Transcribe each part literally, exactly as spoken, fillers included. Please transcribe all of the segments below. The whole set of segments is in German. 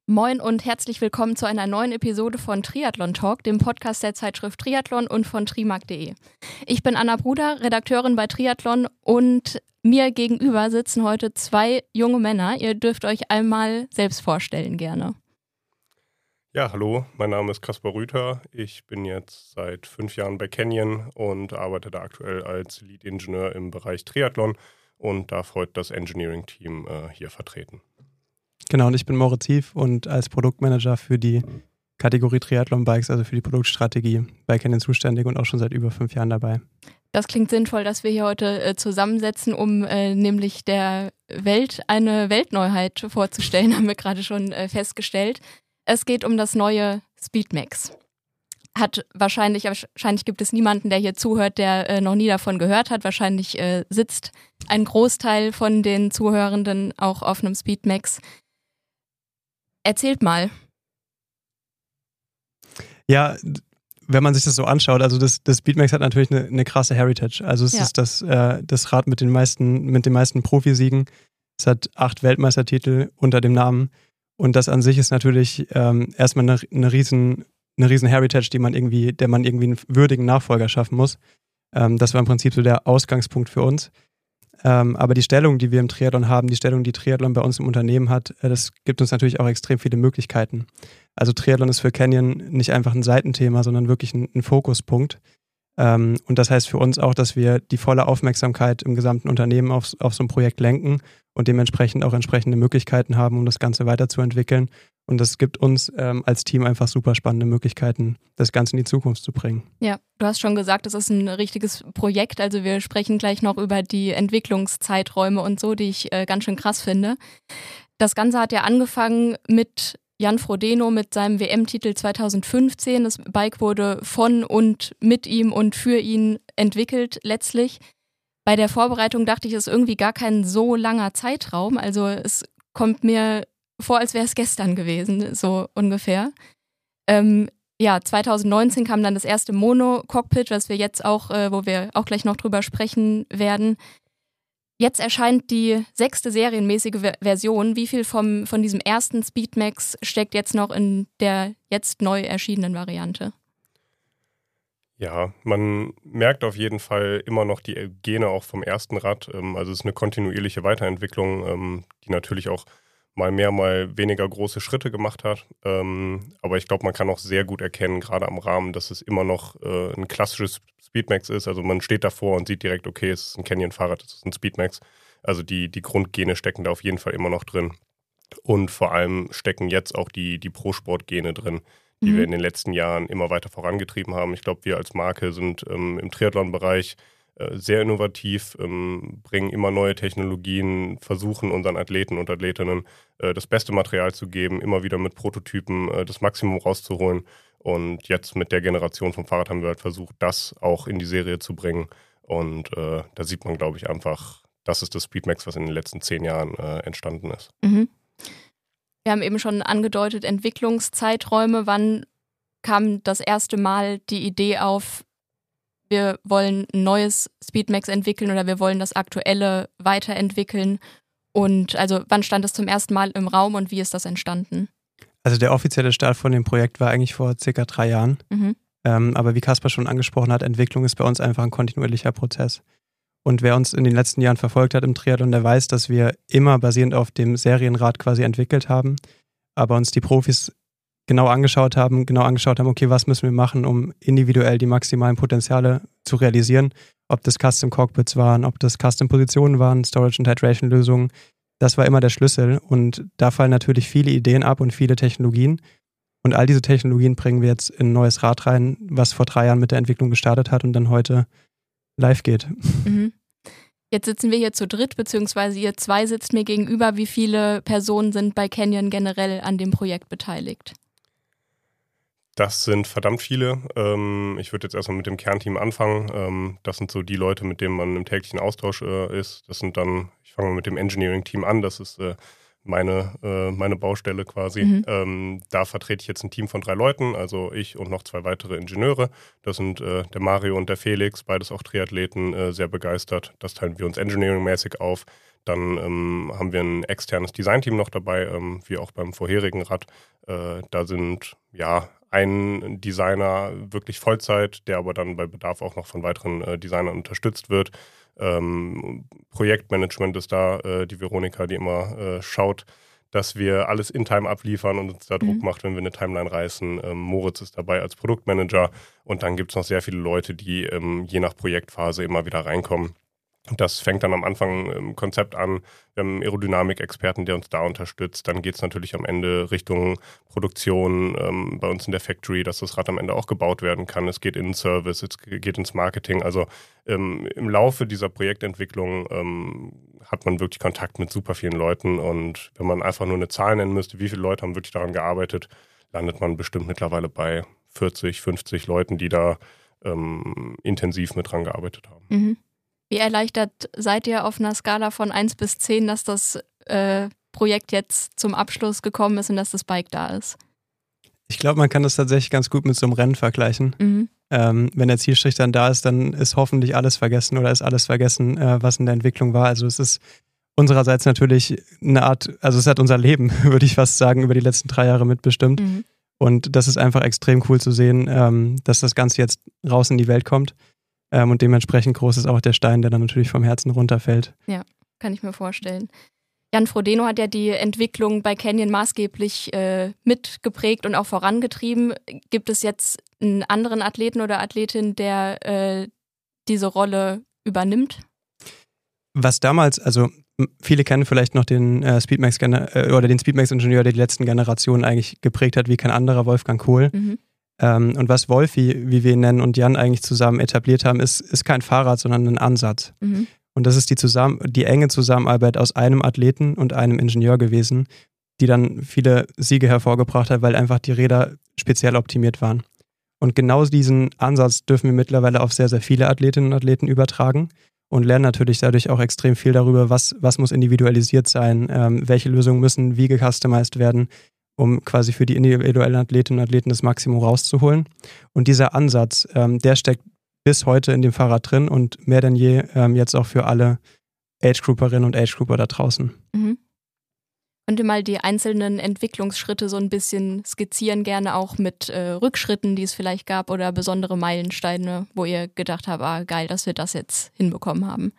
Moin und herzlich willkommen zu einer neuen Episode von Triathlon Talk, dem Podcast der Zeitschrift Triathlon und von trimark punkt de. Ich bin Anna Bruder, Redakteurin bei Triathlon, und mir gegenüber sitzen heute zwei junge Männer. Ihr dürft euch einmal selbst vorstellen, gerne. Ja, hallo, mein Name ist Kaspar Rüther. Ich bin jetzt seit fünf Jahren bei Canyon und arbeite da aktuell als Lead-Ingenieur im Bereich Triathlon und darf heute das Engineering-Team äh, hier vertreten. Genau, und ich bin Moritz Hief und als Produktmanager für die Kategorie Triathlon-Bikes, also für die Produktstrategie bei Canyon zuständig und auch schon seit über fünf Jahren dabei. Das klingt sinnvoll, dass wir hier heute äh, zusammensetzen, um äh, nämlich der Welt eine Weltneuheit vorzustellen, haben wir gerade schon äh, festgestellt. Es geht um das neue Speedmax. Hat wahrscheinlich, wahrscheinlich gibt es niemanden, der hier zuhört, der äh, noch nie davon gehört hat. Wahrscheinlich äh, sitzt ein Großteil von den Zuhörenden auch auf einem Speedmax. Erzählt mal. Ja, wenn man sich das so anschaut, also das, das Speedmax hat natürlich eine, eine krasse Heritage. Also es Ja. ist das, äh, das Rad mit den meisten, mit den meisten Profisiegen. Es hat acht Weltmeistertitel unter dem Namen. Und das an sich ist natürlich ähm, erstmal eine, eine riesen, eine riesen Heritage, die man irgendwie, der man irgendwie einen würdigen Nachfolger schaffen muss. Ähm, das war im Prinzip so der Ausgangspunkt für uns. Ähm, aber die Stellung, die wir im Triathlon haben, die Stellung, die Triathlon bei uns im Unternehmen hat, äh, das gibt uns natürlich auch extrem viele Möglichkeiten. Also Triathlon ist für Canyon nicht einfach ein Seitenthema, sondern wirklich ein, ein Fokuspunkt. Ähm, und das heißt für uns auch, dass wir die volle Aufmerksamkeit im gesamten Unternehmen auf, auf so ein Projekt lenken und dementsprechend auch entsprechende Möglichkeiten haben, um das Ganze weiterzuentwickeln. Und das gibt uns ähm, als Team einfach super spannende Möglichkeiten, das Ganze in die Zukunft zu bringen. Ja, du hast schon gesagt, es ist ein richtiges Projekt. Also wir sprechen gleich noch über die Entwicklungszeiträume und so, die ich äh, ganz schön krass finde. Das Ganze hat ja angefangen mit Jan Frodeno mit seinem W M-Titel zweitausendfünfzehn. Das Bike wurde von und mit ihm und für ihn entwickelt letztlich. Bei der Vorbereitung dachte ich, es ist irgendwie gar kein so langer Zeitraum. Also es kommt mir vor, als wäre es gestern gewesen, so ungefähr. Ähm, ja, zweitausendneunzehn kam dann das erste Mono-Cockpit, was wir jetzt auch, äh, wo wir auch gleich noch drüber sprechen werden. Jetzt erscheint die sechste serienmäßige Ver- Version. Wie viel vom, von diesem ersten Speedmax steckt jetzt noch in der jetzt neu erschienenen Variante? Ja, man merkt auf jeden Fall immer noch die Gene auch vom ersten Rad. Also es ist eine kontinuierliche Weiterentwicklung, die natürlich auch mal mehr, mal weniger große Schritte gemacht hat. Aber ich glaube, man kann auch sehr gut erkennen, gerade am Rahmen, dass es immer noch ein klassisches Speedmax ist. Also man steht davor und sieht direkt, okay, es ist ein Canyon-Fahrrad, es ist ein Speedmax. Also die, die Grundgene stecken da auf jeden Fall immer noch drin. Und vor allem stecken jetzt auch die, die Pro-Sport-Gene drin, die mhm. wir in den letzten Jahren immer weiter vorangetrieben haben. Ich glaube, wir als Marke sind ähm, im Triathlon-Bereich äh, sehr innovativ, ähm, bringen immer neue Technologien, versuchen unseren Athleten und Athletinnen äh, das beste Material zu geben, immer wieder mit Prototypen äh, das Maximum rauszuholen. Und jetzt mit der Generation vom Fahrrad haben wir halt versucht, das auch in die Serie zu bringen. Und äh, da sieht man, glaube ich, einfach, das ist das Speedmax, was in den letzten zehn Jahren äh, entstanden ist. Mhm. Wir haben eben schon angedeutet, Entwicklungszeiträume. Wann kam das erste Mal die Idee auf, wir wollen ein neues Speedmax entwickeln oder wir wollen das aktuelle weiterentwickeln? Und also wann stand es zum ersten Mal im Raum und wie ist das entstanden? Also der offizielle Start von dem Projekt war eigentlich vor circa drei Jahren. Mhm. Ähm, aber wie Kaspar schon angesprochen hat, Entwicklung ist bei uns einfach ein kontinuierlicher Prozess. Und wer uns in den letzten Jahren verfolgt hat im Triathlon, der weiß, dass wir immer basierend auf dem Serienrad quasi entwickelt haben, aber uns die Profis genau angeschaut haben, genau angeschaut haben, okay, was müssen wir machen, um individuell die maximalen Potenziale zu realisieren, ob das Custom Cockpits waren, ob das Custom Positionen waren, Storage und Hydration Lösungen. Das war immer der Schlüssel und da fallen natürlich viele Ideen ab und viele Technologien. Und all diese Technologien bringen wir jetzt in ein neues Rad rein, was vor drei Jahren mit der Entwicklung gestartet hat und dann heute live geht. Mhm. Jetzt sitzen wir hier zu dritt, beziehungsweise ihr zwei sitzt mir gegenüber. Wie viele Personen sind bei Canyon generell an dem Projekt beteiligt? Das sind verdammt viele. Ich würde jetzt erstmal mit dem Kernteam anfangen. Das sind so die Leute, mit denen man im täglichen Austausch ist. Das sind dann, ich fange mal mit dem Engineering-Team an, das ist meine, äh, meine Baustelle quasi. Mhm. Ähm, da vertrete ich jetzt ein Team von drei Leuten, also ich und noch zwei weitere Ingenieure. Das sind äh, der Mario und der Felix, beides auch Triathleten, äh, sehr begeistert. Das teilen wir uns engineeringmäßig auf. Dann ähm, haben wir ein externes Designteam noch dabei, ähm, wie auch beim vorherigen Rad. Äh, da sind ja ein Designer wirklich Vollzeit, der aber dann bei Bedarf auch noch von weiteren äh, Designern unterstützt wird. Ähm, Projektmanagement ist da, äh, die Veronika, die immer äh, schaut, dass wir alles in Time abliefern und uns da Druck mhm. macht, wenn wir eine Timeline reißen. Ähm, Moritz ist dabei als Produktmanager und dann gibt es noch sehr viele Leute, die ähm, je nach Projektphase immer wieder reinkommen. Das fängt dann am Anfang im Konzept an. Wir haben einen Aerodynamik-Experten, der uns da unterstützt. Dann geht es natürlich am Ende Richtung Produktion ähm, bei uns in der Factory, dass das Rad am Ende auch gebaut werden kann. Es geht in den Service, es geht ins Marketing. Also ähm, im Laufe dieser Projektentwicklung ähm, hat man wirklich Kontakt mit super vielen Leuten. Und wenn man einfach nur eine Zahl nennen müsste, wie viele Leute haben wirklich daran gearbeitet, landet man bestimmt mittlerweile bei vierzig, fünfzig Leuten, die da ähm, intensiv mit dran gearbeitet haben. Mhm. Wie erleichtert seid ihr auf einer Skala von eins bis zehn, dass das äh, Projekt jetzt zum Abschluss gekommen ist und dass das Bike da ist? Ich glaube, man kann das tatsächlich ganz gut mit so einem Rennen vergleichen. Mhm. Ähm, wenn der Zielstrich dann da ist, dann ist hoffentlich alles vergessen oder ist alles vergessen, äh, was in der Entwicklung war. Also es ist unsererseits natürlich eine Art, also es hat unser Leben, würde ich fast sagen, über die letzten drei Jahre mitbestimmt. Mhm. Und das ist einfach extrem cool zu sehen, ähm, dass das Ganze jetzt raus in die Welt kommt. Ähm, und dementsprechend groß ist auch der Stein, der dann natürlich vom Herzen runterfällt. Ja, kann ich mir vorstellen. Jan Frodeno hat ja die Entwicklung bei Canyon maßgeblich äh, mitgeprägt und auch vorangetrieben. Gibt es jetzt einen anderen Athleten oder Athletin, der äh, diese Rolle übernimmt? Was damals, also viele kennen vielleicht noch den äh, Speedmax äh, oder den Speedmax-Ingenieur, der die letzten Generationen eigentlich geprägt hat, wie kein anderer, Wolfgang Kohl. Mhm. Ähm, und was Wolfi, wie wir ihn nennen, und Jan eigentlich zusammen etabliert haben, ist, ist kein Fahrrad, sondern ein Ansatz. Mhm. Und das ist die, zusammen, die enge Zusammenarbeit aus einem Athleten und einem Ingenieur gewesen, die dann viele Siege hervorgebracht hat, weil einfach die Räder speziell optimiert waren. Und genau diesen Ansatz dürfen wir mittlerweile auf sehr, sehr viele Athletinnen und Athleten übertragen und lernen natürlich dadurch auch extrem viel darüber, was, was muss individualisiert sein, ähm, welche Lösungen müssen wie gecustomized werden, um quasi für die individuellen Athletinnen und Athleten das Maximum rauszuholen. Und dieser Ansatz, ähm, der steckt bis heute in dem Fahrrad drin und mehr denn je ähm, jetzt auch für alle Age-Grouperinnen und Age-Grouper da draußen. Mhm. Könnt ihr mal die einzelnen Entwicklungsschritte so ein bisschen skizzieren, gerne auch mit äh, Rückschritten, die es vielleicht gab oder besondere Meilensteine, wo ihr gedacht habt, ah geil, dass wir das jetzt hinbekommen haben?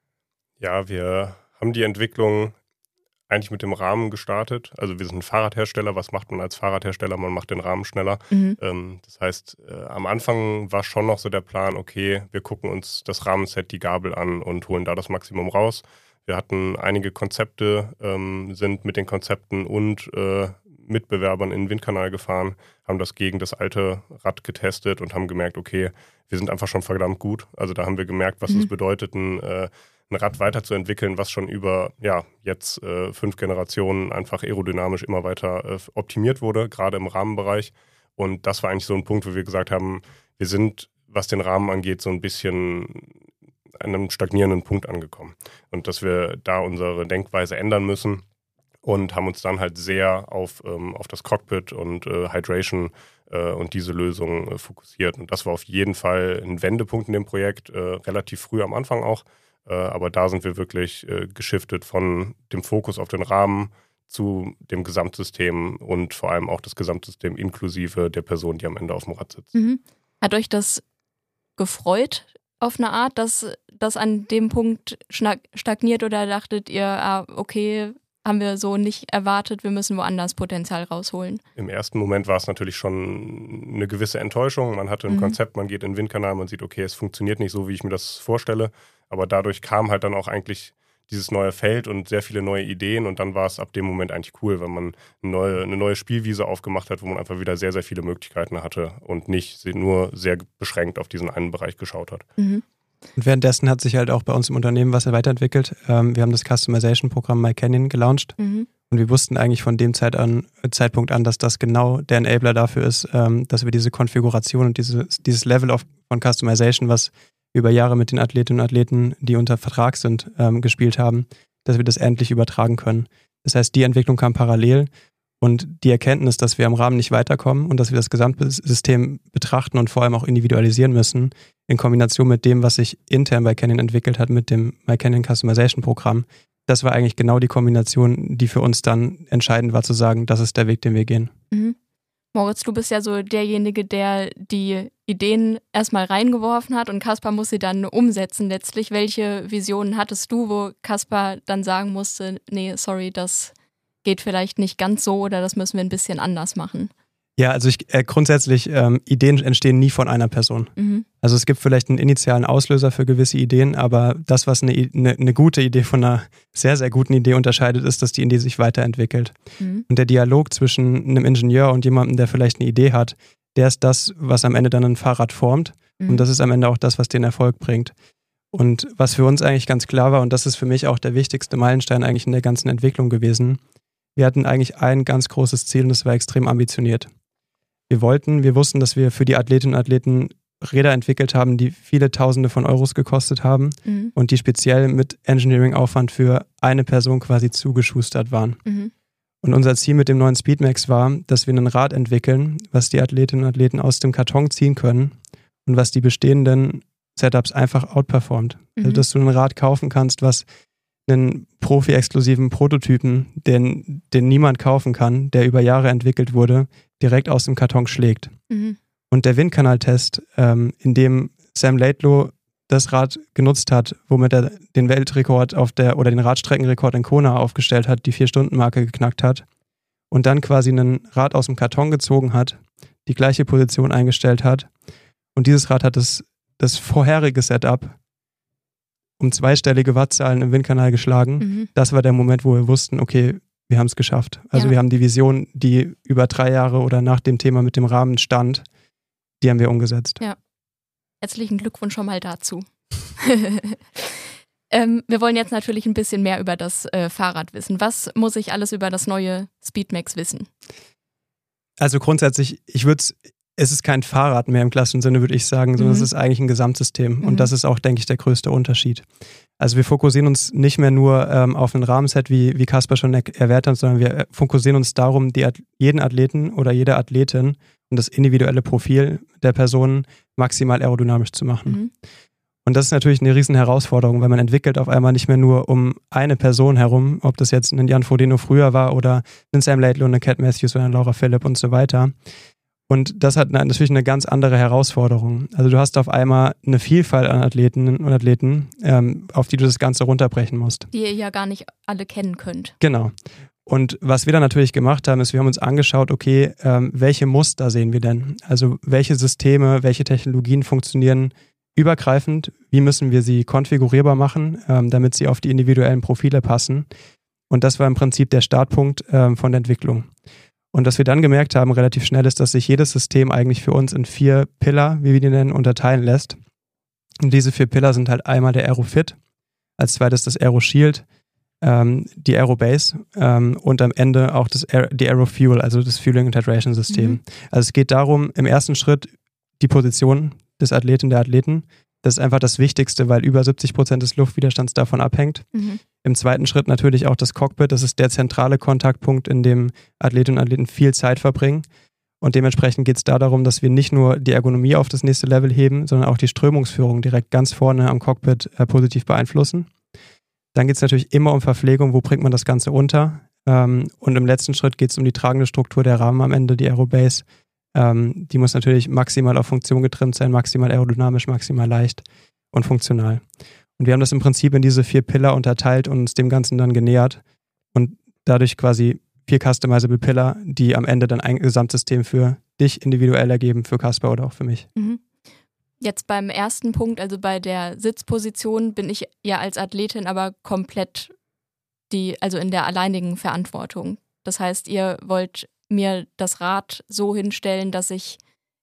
Ja, wir haben die Entwicklung eigentlich mit dem Rahmen gestartet. Also wir sind ein Fahrradhersteller. Was macht man als Fahrradhersteller? Man macht den Rahmen schneller. Mhm. Ähm, das heißt, äh, am Anfang war schon noch so der Plan, okay, wir gucken uns das Rahmenset, die Gabel an und holen da das Maximum raus. Wir hatten einige Konzepte, ähm, sind mit den Konzepten und äh, Mitbewerbern in den Windkanal gefahren, haben das gegen das alte Rad getestet und haben gemerkt, okay, wir sind einfach schon verdammt gut. Also da haben wir gemerkt, was mhm. das bedeutet, ein äh, ein Rad weiterzuentwickeln, was schon über ja jetzt äh, fünf Generationen einfach aerodynamisch immer weiter äh, optimiert wurde, gerade im Rahmenbereich. Und das war eigentlich so ein Punkt, wo wir gesagt haben, wir sind, was den Rahmen angeht, so ein bisschen an einem stagnierenden Punkt angekommen. Und dass wir da unsere Denkweise ändern müssen und haben uns dann halt sehr auf, ähm, auf das Cockpit und äh, Hydration äh, und diese Lösung äh, fokussiert. Und das war auf jeden Fall ein Wendepunkt in dem Projekt, äh, relativ früh am Anfang auch. Aber da sind wir wirklich äh, geschiftet von dem Fokus auf den Rahmen zu dem Gesamtsystem und vor allem auch das Gesamtsystem inklusive der Person, die am Ende auf dem Rad sitzt. Mhm. Hat euch das gefreut auf eine Art, dass das an dem Punkt stagniert oder dachtet ihr, ah, okay, haben wir so nicht erwartet, wir müssen woanders Potenzial rausholen? Im ersten Moment war es natürlich schon eine gewisse Enttäuschung. Man hatte ein mhm. Konzept, man geht in den Windkanal, man sieht, okay, es funktioniert nicht so, wie ich mir das vorstelle. Aber dadurch kam halt dann auch eigentlich dieses neue Feld und sehr viele neue Ideen und dann war es ab dem Moment eigentlich cool, wenn man eine neue, eine neue Spielwiese aufgemacht hat, wo man einfach wieder sehr, sehr viele Möglichkeiten hatte und nicht nur sehr beschränkt auf diesen einen Bereich geschaut hat. Mhm. Und währenddessen hat sich halt auch bei uns im Unternehmen was weiterentwickelt. Ähm, wir haben das Customization-Programm MyCanyon gelauncht mhm. und wir wussten eigentlich von dem Zeit an, Zeitpunkt an, dass das genau der Enabler dafür ist, ähm, dass wir diese Konfiguration und diese, dieses Level of, von Customization, was über Jahre mit den Athletinnen und Athleten, die unter Vertrag sind, ähm, gespielt haben, dass wir das endlich übertragen können. Das heißt, die Entwicklung kam parallel und die Erkenntnis, dass wir am Rahmen nicht weiterkommen und dass wir das Gesamtsystem betrachten und vor allem auch individualisieren müssen, in Kombination mit dem, was sich intern bei Canyon entwickelt hat, mit dem MyCanyon Customization Programm, das war eigentlich genau die Kombination, die für uns dann entscheidend war, zu sagen, das ist der Weg, den wir gehen. Mhm. Moritz, du bist ja so derjenige, der die Ideen erstmal reingeworfen hat und Kaspar muss sie dann umsetzen letztlich. Welche Visionen hattest du, wo Kaspar dann sagen musste, nee, sorry, das geht vielleicht nicht ganz so oder das müssen wir ein bisschen anders machen? Ja, also ich, äh, grundsätzlich, ähm, Ideen entstehen nie von einer Person. Mhm. Also es gibt vielleicht einen initialen Auslöser für gewisse Ideen, aber das, was eine, eine, eine gute Idee von einer sehr, sehr guten Idee unterscheidet, ist, dass die Idee sich weiterentwickelt. Mhm. Und der Dialog zwischen einem Ingenieur und jemandem, der vielleicht eine Idee hat, der ist das, was am Ende dann ein Fahrrad formt. Mhm. Und das ist am Ende auch das, was den Erfolg bringt. Und was für uns eigentlich ganz klar war, und das ist für mich auch der wichtigste Meilenstein eigentlich in der ganzen Entwicklung gewesen, wir hatten eigentlich ein ganz großes Ziel und das war extrem ambitioniert. Wir wollten, wir wussten, dass wir für die Athletinnen und Athleten Räder entwickelt haben, die viele Tausende von Euros gekostet haben mhm. und die speziell mit Engineering-Aufwand für eine Person quasi zugeschustert waren. Mhm. Und unser Ziel mit dem neuen Speedmax war, dass wir ein Rad entwickeln, was die Athletinnen und Athleten aus dem Karton ziehen können und was die bestehenden Setups einfach outperformt. Mhm. Also, dass du ein Rad kaufen kannst, was einen Profi-exklusiven Prototypen, den, den niemand kaufen kann, der über Jahre entwickelt wurde, direkt aus dem Karton schlägt. Mhm. Und der Windkanaltest, ähm, in dem Sam Laidlow das Rad genutzt hat, womit er den Weltrekord auf der oder den Radstreckenrekord in Kona aufgestellt hat, die Vier-Stunden-Marke geknackt hat und dann quasi ein Rad aus dem Karton gezogen hat, die gleiche Position eingestellt hat und dieses Rad hat das, das vorherige Setup um zweistellige Wattzahlen im Windkanal geschlagen. Mhm. Das war der Moment, wo wir wussten, okay, wir haben es geschafft. Also ja. wir haben die Vision, die über drei Jahre oder nach dem Thema mit dem Rahmen stand, die haben wir umgesetzt. Ja. Herzlichen Glückwunsch schon mal dazu. ähm, wir wollen jetzt natürlich ein bisschen mehr über das äh, Fahrrad wissen. Was muss ich alles über das neue Speedmax wissen? Also grundsätzlich, ich würde es, es ist kein Fahrrad mehr im klassischen Sinne, würde ich sagen, sondern mhm. es ist eigentlich ein Gesamtsystem. Mhm. Und das ist auch, denke ich, der größte Unterschied. Also wir fokussieren uns nicht mehr nur ähm, auf ein Rahmenset, wie, wie Kaspar schon er- erwähnt hat, sondern wir fokussieren uns darum, die, jeden Athleten oder jede Athletin und das individuelle Profil der Person maximal aerodynamisch zu machen. Mhm. Und das ist natürlich eine riesen Herausforderung, weil man entwickelt auf einmal nicht mehr nur um eine Person herum, ob das jetzt ein Jan Frodeno früher war oder ein Sam Laidlow, eine Cat Matthews oder eine Laura Philipp und so weiter. Und das hat natürlich eine ganz andere Herausforderung. Also du hast auf einmal eine Vielfalt an Athletinnen und Athleten, ähm, auf die du das Ganze runterbrechen musst. Die ihr ja gar nicht alle kennen könnt. Genau. Und was wir dann natürlich gemacht haben, ist, wir haben uns angeschaut, okay, ähm, welche Muster sehen wir denn? Also welche Systeme, welche Technologien funktionieren übergreifend? Wie müssen wir sie konfigurierbar machen, ähm, damit sie auf die individuellen Profile passen? Und das war im Prinzip der Startpunkt ähm, von der Entwicklung. Und was wir dann gemerkt haben, relativ schnell, ist, dass sich jedes System eigentlich für uns in vier Pillar, wie wir die nennen, unterteilen lässt. Und diese vier Pillar sind halt einmal der Aerofit, als zweites das Aeroshield, ähm, die Aerobase ähm, und am Ende auch das Aer- die Aerofuel, also das Fueling and Hydration System. Mhm. Also es geht darum, im ersten Schritt die Position des Athleten, der Athleten. Das ist einfach das Wichtigste, weil über siebzig Prozent des Luftwiderstands davon abhängt. Mhm. Im zweiten Schritt natürlich auch das Cockpit. Das ist der zentrale Kontaktpunkt, in dem Athletinnen und Athleten viel Zeit verbringen. Und dementsprechend geht es da darum, dass wir nicht nur die Ergonomie auf das nächste Level heben, sondern auch die Strömungsführung direkt ganz vorne am Cockpit äh, positiv beeinflussen. Dann geht es natürlich immer um Verpflegung. Wo bringt man das Ganze unter? Ähm, und im letzten Schritt geht es um die tragende Struktur der Rahmen am Ende, die Aerobase. Ähm, die muss natürlich maximal auf Funktion getrimmt sein, maximal aerodynamisch, maximal leicht und funktional. Und wir haben das im Prinzip in diese vier Pillar unterteilt und uns dem Ganzen dann genähert und dadurch quasi vier customizable Pillar, die am Ende dann ein Gesamtsystem für dich individuell ergeben, für Kaspar oder auch für mich. Mhm. Jetzt beim ersten Punkt, also bei der Sitzposition, bin ich ja als Athletin aber komplett die, also in der alleinigen Verantwortung. Das heißt, ihr wollt mir das Rad so hinstellen, dass ich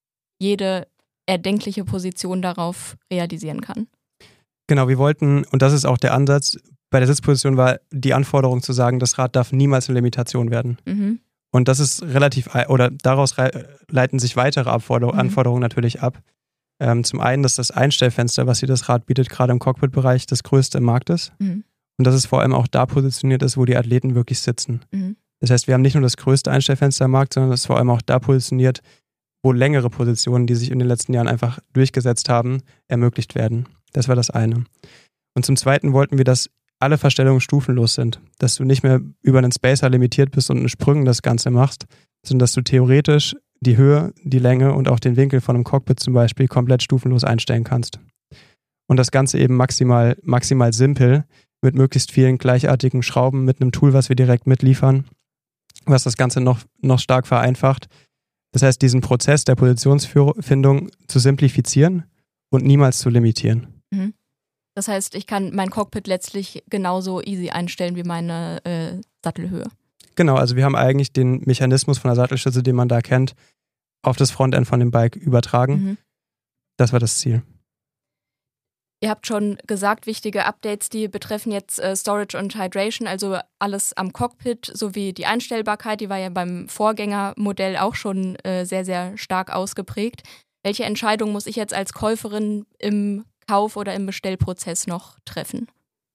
jede erdenkliche Position darauf realisieren kann. Genau, wir wollten, und das ist auch der Ansatz, bei der Sitzposition war die Anforderung zu sagen, das Rad darf niemals eine Limitation werden. Mhm. Und das ist relativ, oder daraus leiten sich weitere Anforder- mhm. Anforderungen natürlich ab. Ähm, zum einen, dass das Einstellfenster, was hier das Rad bietet, gerade im Cockpit-Bereich, das größte im Markt ist. Mhm. Und dass es vor allem auch da positioniert ist, wo die Athleten wirklich sitzen. Mhm. Das heißt, wir haben nicht nur das größte Einstellfenster im Markt, sondern es ist vor allem auch da positioniert, wo längere Positionen, die sich in den letzten Jahren einfach durchgesetzt haben, ermöglicht werden. Das war das eine. Und zum Zweiten wollten wir das alle Verstellungen stufenlos sind. Dass du nicht mehr über einen Spacer limitiert bist und in Sprüngen das Ganze machst, sondern dass du theoretisch die Höhe, die Länge und auch den Winkel von einem Cockpit zum Beispiel komplett stufenlos einstellen kannst. Und das Ganze eben maximal, maximal simpel mit möglichst vielen gleichartigen Schrauben, mit einem Tool, was wir direkt mitliefern, was das Ganze noch, noch stark vereinfacht. Das heißt, diesen Prozess der Positionsfindung zu simplifizieren und niemals zu limitieren. Mhm. Das heißt, ich kann mein Cockpit letztlich genauso easy einstellen wie meine äh, Sattelhöhe. Genau, also wir haben eigentlich den Mechanismus von der Sattelstütze, den man da kennt, auf das Frontend von dem Bike übertragen. Mhm. Das war das Ziel. Ihr habt schon gesagt, wichtige Updates, die betreffen jetzt äh, Storage und Hydration, also alles am Cockpit sowie die Einstellbarkeit, die war ja beim Vorgängermodell auch schon äh, sehr, sehr stark ausgeprägt. Welche Entscheidung muss ich jetzt als Käuferin im Kauf- oder im Bestellprozess noch treffen?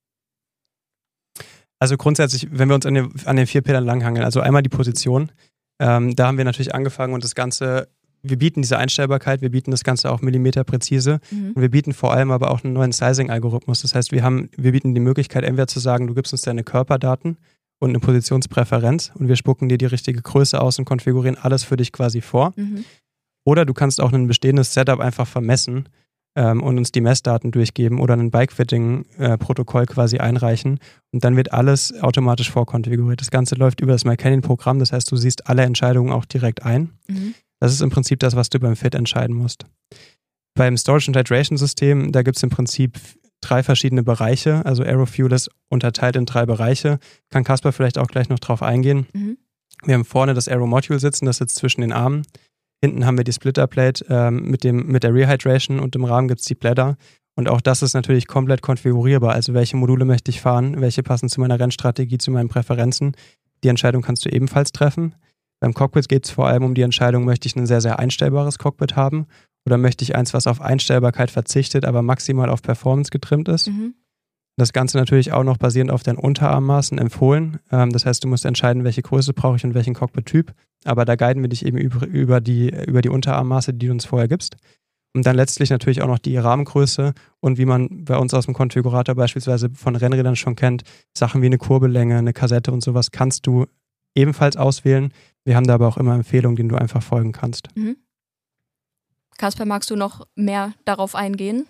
Also grundsätzlich, wenn wir uns an den, an den vier Pillaren langhangeln, also einmal die Position, ähm, da haben wir natürlich angefangen und das Ganze, wir bieten diese Einstellbarkeit, wir bieten das Ganze auch millimeterpräzise mhm. und wir bieten vor allem aber auch einen neuen Sizing-Algorithmus. Das heißt, wir haben, wir bieten die Möglichkeit, entweder zu sagen, du gibst uns deine Körperdaten und eine Positionspräferenz und wir spucken dir die richtige Größe aus und konfigurieren alles für dich quasi vor. Mhm. Oder du kannst auch ein bestehendes Setup einfach vermessen ähm, und uns die Messdaten durchgeben oder ein Bike-Fitting-Protokoll quasi einreichen und dann wird alles automatisch vorkonfiguriert. Das Ganze läuft über das MyCanyon-Programm, das heißt, du siehst alle Entscheidungen auch direkt ein. Mhm. Das ist im Prinzip das, was du beim Fit entscheiden musst. Beim Storage- und Hydration-System, da gibt es im Prinzip drei verschiedene Bereiche, also Aerofuel ist unterteilt in drei Bereiche. Kann Caspar vielleicht auch gleich noch drauf eingehen. Mhm. Wir haben vorne das Aero-Module sitzen, das sitzt zwischen den Armen. Hinten haben wir die Splitterplate ähm, mit, dem, mit der Rehydration und im Rahmen gibt es die Blätter. Und auch das ist natürlich komplett konfigurierbar. Also welche Module möchte ich fahren, welche passen zu meiner Rennstrategie, zu meinen Präferenzen. Die Entscheidung kannst du ebenfalls treffen. Beim Cockpit geht es vor allem um die Entscheidung, möchte ich ein sehr, sehr einstellbares Cockpit haben oder möchte ich eins, was auf Einstellbarkeit verzichtet, aber maximal auf Performance getrimmt ist. Mhm. Das Ganze natürlich auch noch basierend auf deinen Unterarmmaßen empfohlen. Ähm, das heißt, du musst entscheiden, welche Größe brauche ich und welchen Cockpit-Typ. Aber da guiden wir dich eben über, über, die, über die Unterarmmaße, die du uns vorher gibst. Und dann letztlich natürlich auch noch die Rahmengröße und wie man bei uns aus dem Konfigurator beispielsweise von Rennrädern schon kennt, Sachen wie eine Kurbellänge, eine Kassette und sowas kannst du ebenfalls auswählen. Wir haben da aber auch immer Empfehlungen, denen du einfach folgen kannst. Mhm. Caspar, magst du noch mehr darauf eingehen?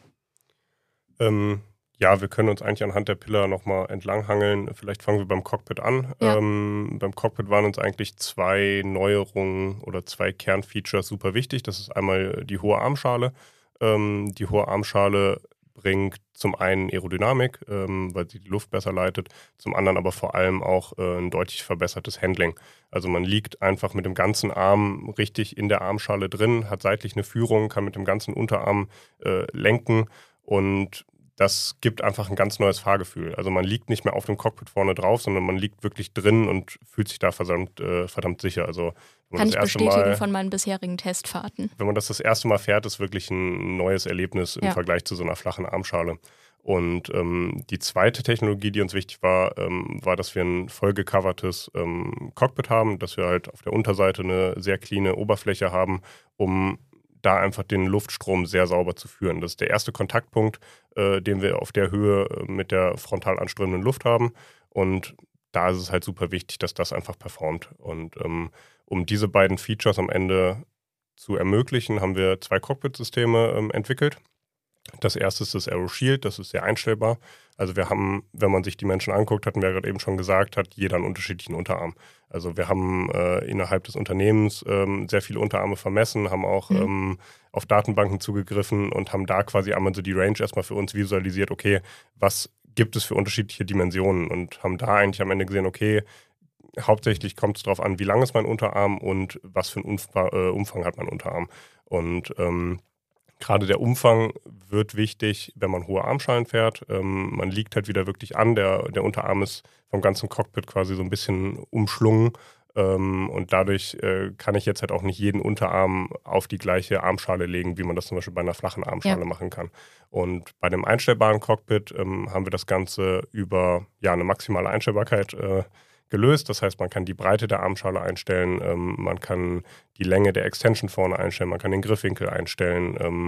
Ähm, ja, wir können uns eigentlich anhand der Pillar nochmal entlanghangeln. Vielleicht fangen wir beim Cockpit an. Ja. Ähm, beim Cockpit waren uns eigentlich zwei Neuerungen oder zwei Kernfeatures super wichtig. Das ist einmal die hohe Armschale. Ähm, die hohe Armschale bringt zum einen Aerodynamik, ähm, weil sie die Luft besser leitet, zum anderen aber vor allem auch äh, ein deutlich verbessertes Handling. Also man liegt einfach mit dem ganzen Arm richtig in der Armschale drin, hat seitlich eine Führung, kann mit dem ganzen Unterarm äh, lenken und das gibt einfach ein ganz neues Fahrgefühl. Also man liegt nicht mehr auf dem Cockpit vorne drauf, sondern man liegt wirklich drin und fühlt sich da verdammt, äh, verdammt sicher. Also kann ich bestätigen Mal, von meinen bisherigen Testfahrten. Wenn man das das erste Mal fährt, ist wirklich ein neues Erlebnis im ja. Vergleich zu so einer flachen Armschale. Und ähm, die zweite Technologie, die uns wichtig war, ähm, war, dass wir ein vollgecovertes ähm, Cockpit haben, dass wir halt auf der Unterseite eine sehr cleane Oberfläche haben, um da einfach den Luftstrom sehr sauber zu führen. Das ist der erste Kontaktpunkt, äh, den wir auf der Höhe äh, mit der frontal anströmenden Luft haben. Und da ist es halt super wichtig, dass das einfach performt. Und ähm, um diese beiden Features am Ende zu ermöglichen, haben wir zwei Cockpit-Systeme ähm, entwickelt. Das erste ist das Aero Shield, das ist sehr einstellbar. Also wir haben, wenn man sich die Menschen anguckt, hatten wir ja gerade eben schon gesagt, hat jeder einen unterschiedlichen Unterarm. Also wir haben äh, innerhalb des Unternehmens ähm, sehr viele Unterarme vermessen, haben auch mhm. ähm, auf Datenbanken zugegriffen und haben da quasi einmal so die Range erstmal für uns visualisiert, okay, was gibt es für unterschiedliche Dimensionen und haben da eigentlich am Ende gesehen, okay, hauptsächlich kommt es darauf an, wie lang ist mein Unterarm und was für einen Umf- äh, Umfang hat mein Unterarm. Und ähm, gerade der Umfang wird wichtig, wenn man hohe Armschalen fährt. Ähm, man liegt halt wieder wirklich an. Der, der Unterarm ist vom ganzen Cockpit quasi so ein bisschen umschlungen. Ähm, und dadurch äh, kann ich jetzt halt auch nicht jeden Unterarm auf die gleiche Armschale legen, wie man das zum Beispiel bei einer flachen Armschale ja. machen kann. Und bei dem einstellbaren Cockpit ähm, haben wir das Ganze über ja, eine maximale Einstellbarkeit äh, gelöst. Das heißt, man kann die Breite der Armschale einstellen, ähm, man kann die Länge der Extension vorne einstellen, man kann den Griffwinkel einstellen ähm,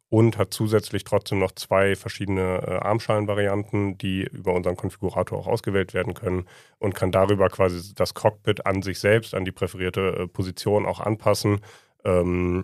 und hat zusätzlich trotzdem noch zwei verschiedene äh, Armschalenvarianten, die über unseren Konfigurator auch ausgewählt werden können und kann darüber quasi das Cockpit an sich selbst, an die präferierte äh, Position auch anpassen. Ähm,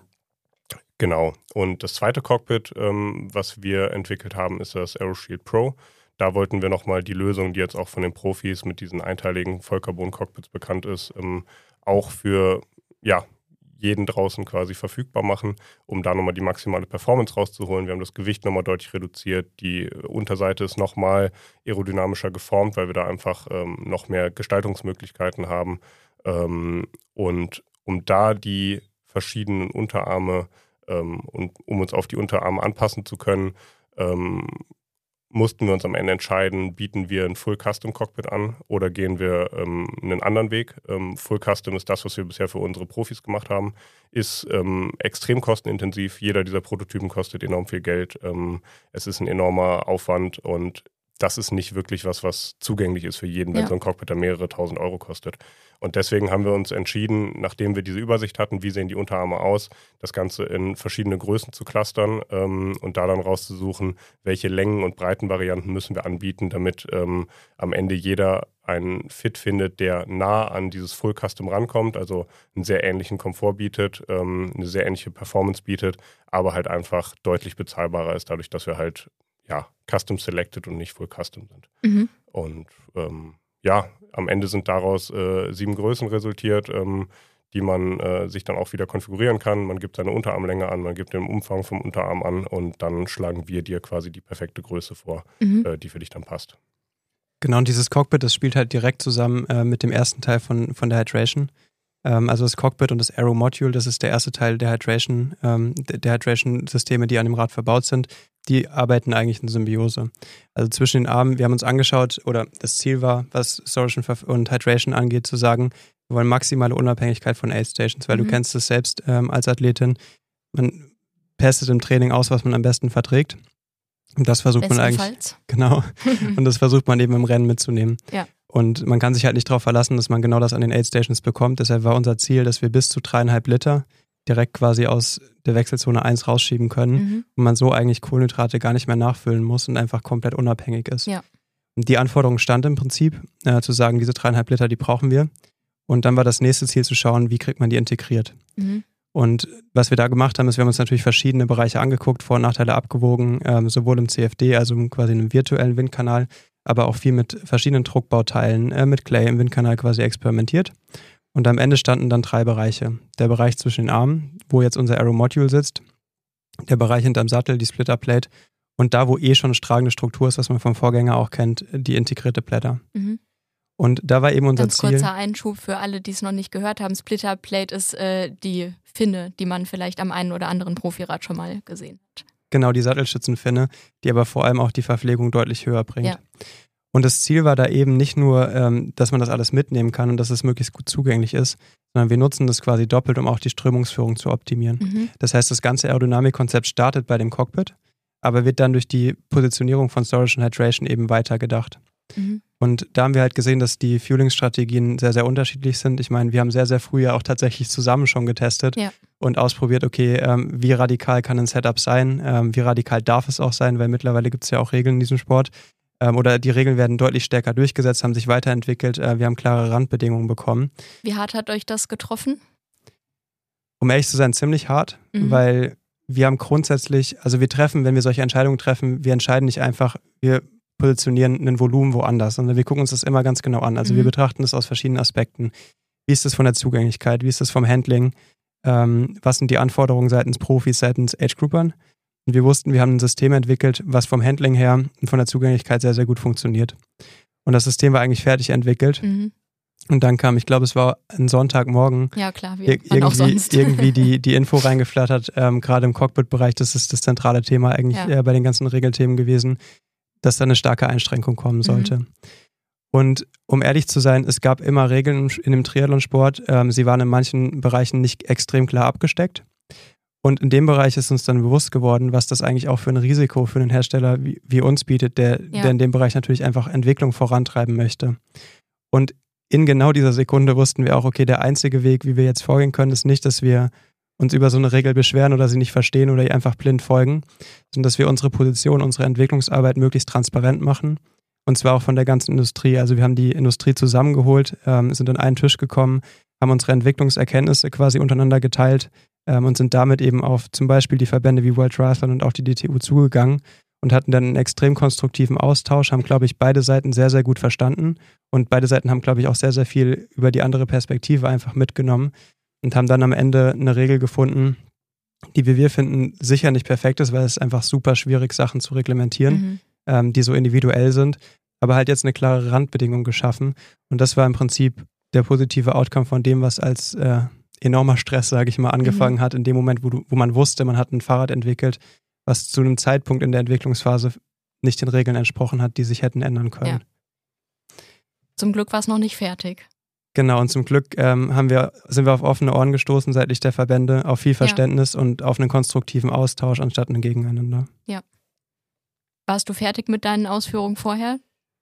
genau. Und das zweite Cockpit, ähm, was wir entwickelt haben, ist das AeroShield Pro. Da wollten wir nochmal die Lösung, die jetzt auch von den Profis mit diesen einteiligen Vollcarbon-Cockpits bekannt ist, ähm, auch für ja, jeden draußen quasi verfügbar machen, um da nochmal die maximale Performance rauszuholen. Wir haben das Gewicht nochmal deutlich reduziert. Die Unterseite ist nochmal aerodynamischer geformt, weil wir da einfach ähm, noch mehr Gestaltungsmöglichkeiten haben. Ähm, und um da die verschiedenen Unterarme ähm, und um uns auf die Unterarme anpassen zu können, ähm, mussten wir uns am Ende entscheiden, bieten wir ein Full-Custom-Cockpit an oder gehen wir ähm, einen anderen Weg. Ähm, Full-Custom ist das, was wir bisher für unsere Profis gemacht haben, ist ähm, extrem kostenintensiv. Jeder dieser Prototypen kostet enorm viel Geld. Ähm, es ist ein enormer Aufwand und das ist nicht wirklich was, was zugänglich ist für jeden, wenn ja. so ein Cockpit da mehrere tausend Euro kostet. Und deswegen haben wir uns entschieden, nachdem wir diese Übersicht hatten, wie sehen die Unterarme aus, das Ganze in verschiedene Größen zu clustern ähm, und da dann rauszusuchen, welche Längen- und Breitenvarianten müssen wir anbieten, damit ähm, am Ende jeder einen Fit findet, der nah an dieses Full Custom rankommt, also einen sehr ähnlichen Komfort bietet, ähm, eine sehr ähnliche Performance bietet, aber halt einfach deutlich bezahlbarer ist, dadurch, dass wir halt ja, Custom Selected und nicht Full Custom sind. Mhm. Und ähm, ja, am Ende sind daraus äh, sieben Größen resultiert, ähm, die man äh, sich dann auch wieder konfigurieren kann. Man gibt seine Unterarmlänge an, man gibt den Umfang vom Unterarm an und dann schlagen wir dir quasi die perfekte Größe vor, mhm. äh, die für dich dann passt. Genau, und dieses Cockpit, das spielt halt direkt zusammen äh, mit dem ersten Teil von, von der Hydration. Ähm, also das Cockpit und das Aero-Module, das ist der erste Teil der Hydration, ähm, der Hydration-Systeme, die an dem Rad verbaut sind. Die arbeiten eigentlich in Symbiose. Also zwischen den Armen, wir haben uns angeschaut, oder das Ziel war, was Storage und Hydration angeht, zu sagen, wir wollen maximale Unabhängigkeit von Aid Stations, weil mhm. du kennst es selbst ähm, als Athletin. Man testet im Training aus, was man am besten verträgt. Und das versucht man eigentlich. Genau. Und das versucht man eben im Rennen mitzunehmen. Ja. Und man kann sich halt nicht darauf verlassen, dass man genau das an den Aid Stations bekommt. Deshalb war unser Ziel, dass wir bis zu dreieinhalb Liter direkt quasi aus der Wechselzone eins rausschieben können mhm. und man so eigentlich Kohlenhydrate gar nicht mehr nachfüllen muss und einfach komplett unabhängig ist. Ja. Und die Anforderung stand im Prinzip, äh, zu sagen, diese dreieinhalb Liter, die brauchen wir. Und dann war das nächste Ziel zu schauen, wie kriegt man die integriert. Mhm. Und was wir da gemacht haben, ist, wir haben uns natürlich verschiedene Bereiche angeguckt, Vor- und Nachteile abgewogen, ähm, sowohl im C F D, also quasi einem virtuellen Windkanal, aber auch viel mit verschiedenen Druckbauteilen, äh, mit Clay im Windkanal quasi experimentiert. Und am Ende standen dann drei Bereiche. Der Bereich zwischen den Armen, wo jetzt unser Aero-Module sitzt, der Bereich hinterm Sattel, die Splitter-Plate und da, wo eh schon eine tragende Struktur ist, was man vom Vorgänger auch kennt, die integrierte Blätter. Mhm. Und da war eben unser Ganz Ziel... Ganz kurzer Einschub für alle, die es noch nicht gehört haben. Splitter-Plate ist äh, die Finne, die man vielleicht am einen oder anderen Profirad schon mal gesehen hat. Genau, die Sattelstützenfinne, die aber vor allem auch die Verpflegung deutlich höher bringt. Ja. Und das Ziel war da eben nicht nur, ähm, dass man das alles mitnehmen kann und dass es möglichst gut zugänglich ist, sondern wir nutzen das quasi doppelt, um auch die Strömungsführung zu optimieren. Mhm. Das heißt, das ganze Aerodynamikkonzept startet bei dem Cockpit, aber wird dann durch die Positionierung von Storage und Hydration eben weitergedacht. Mhm. Und da haben wir halt gesehen, dass die Fueling-Strategien sehr, sehr unterschiedlich sind. Ich meine, wir haben sehr, sehr früh ja auch tatsächlich zusammen schon getestet ja. und ausprobiert, okay, ähm, wie radikal kann ein Setup sein, ähm, wie radikal darf es auch sein, weil mittlerweile gibt es ja auch Regeln in diesem Sport. Ähm, oder die Regeln werden deutlich stärker durchgesetzt, haben sich weiterentwickelt, äh, wir haben klare Randbedingungen bekommen. Wie hart hat euch das getroffen? Um ehrlich zu sein, ziemlich hart, mhm. weil wir haben grundsätzlich, also wir treffen, wenn wir solche Entscheidungen treffen, wir entscheiden nicht einfach, wir positionieren ein Volumen woanders, sondern wir gucken uns das immer ganz genau an. Also mhm. wir betrachten das aus verschiedenen Aspekten. Wie ist das von der Zugänglichkeit? Wie ist das vom Handling? Ähm, was sind die Anforderungen seitens Profis, seitens Age-Groupern? Und wir wussten, wir haben ein System entwickelt, was vom Handling her und von der Zugänglichkeit sehr, sehr gut funktioniert. Und das System war eigentlich fertig entwickelt. Mhm. Und dann kam, ich glaube, es war ein Sonntagmorgen, ja, klar, wie ir- irgendwie, irgendwie die, die Info reingeflattert, ähm, gerade im Cockpit-Bereich, das ist das zentrale Thema eigentlich ja. äh, bei den ganzen Regelthemen gewesen, dass da eine starke Einschränkung kommen sollte. Mhm. Und um ehrlich zu sein, es gab immer Regeln in dem Triathlonsport. Ähm, sie waren in manchen Bereichen nicht extrem klar abgesteckt. Und in dem Bereich ist uns dann bewusst geworden, was das eigentlich auch für ein Risiko für einen Hersteller wie, wie uns bietet, der, ja. der in dem Bereich natürlich einfach Entwicklung vorantreiben möchte. Und in genau dieser Sekunde wussten wir auch, okay, der einzige Weg, wie wir jetzt vorgehen können, ist nicht, dass wir uns über so eine Regel beschweren oder sie nicht verstehen oder ihr einfach blind folgen, sondern dass wir unsere Position, unsere Entwicklungsarbeit möglichst transparent machen. Und zwar auch von der ganzen Industrie. Also wir haben die Industrie zusammengeholt, ähm, sind an einen Tisch gekommen, haben unsere Entwicklungserkenntnisse quasi untereinander geteilt ähm, und sind damit eben auf zum Beispiel die Verbände wie World Triathlon und auch die D T U zugegangen und hatten dann einen extrem konstruktiven Austausch, haben, glaube ich, beide Seiten sehr, sehr gut verstanden. Und beide Seiten haben, glaube ich, auch sehr, sehr viel über die andere Perspektive einfach mitgenommen und haben dann am Ende eine Regel gefunden, die, wie wir finden, sicher nicht perfekt ist, weil es einfach super schwierig ist, Sachen zu reglementieren, mhm. ähm, die so individuell sind, aber halt jetzt eine klare Randbedingung geschaffen. Und das war im Prinzip der positive Outcome von dem, was als äh, enormer Stress, sage ich mal, angefangen mhm. hat, in dem Moment, wo, du, wo man wusste, man hat ein Fahrrad entwickelt, was zu einem Zeitpunkt in der Entwicklungsphase nicht den Regeln entsprochen hat, die sich hätten ändern können. Ja. Zum Glück war es noch nicht fertig. Genau, und zum Glück ähm, haben wir, sind wir auf offene Ohren gestoßen seitlich der Verbände, auf viel Verständnis ja. und auf einen konstruktiven Austausch anstatt ein Gegeneinander. Ja. Warst du fertig mit deinen Ausführungen vorher?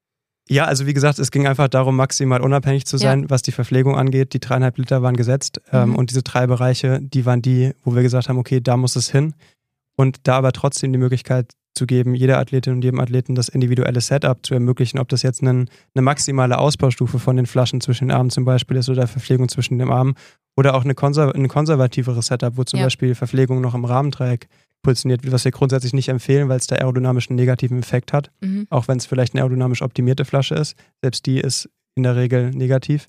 Ja, also wie gesagt, es ging einfach darum, maximal unabhängig zu sein, ja. was die Verpflegung angeht. Die dreieinhalb Liter waren gesetzt mhm. ähm, und diese drei Bereiche, die waren die, wo wir gesagt haben, okay, da muss es hin. Und da aber trotzdem die Möglichkeit zu geben, jeder Athletin und jedem Athleten das individuelle Setup zu ermöglichen, ob das jetzt einen, eine maximale Ausbaustufe von den Flaschen zwischen den Armen zum Beispiel ist oder Verpflegung zwischen den Armen oder auch eine konser- ein konservativeres Setup, wo zum ja. Beispiel Verpflegung noch im Rahmendreieck positioniert wird, was wir grundsätzlich nicht empfehlen, weil es da aerodynamisch einen negativen Effekt hat, mhm. auch wenn es vielleicht eine aerodynamisch optimierte Flasche ist. Selbst die ist in der Regel negativ.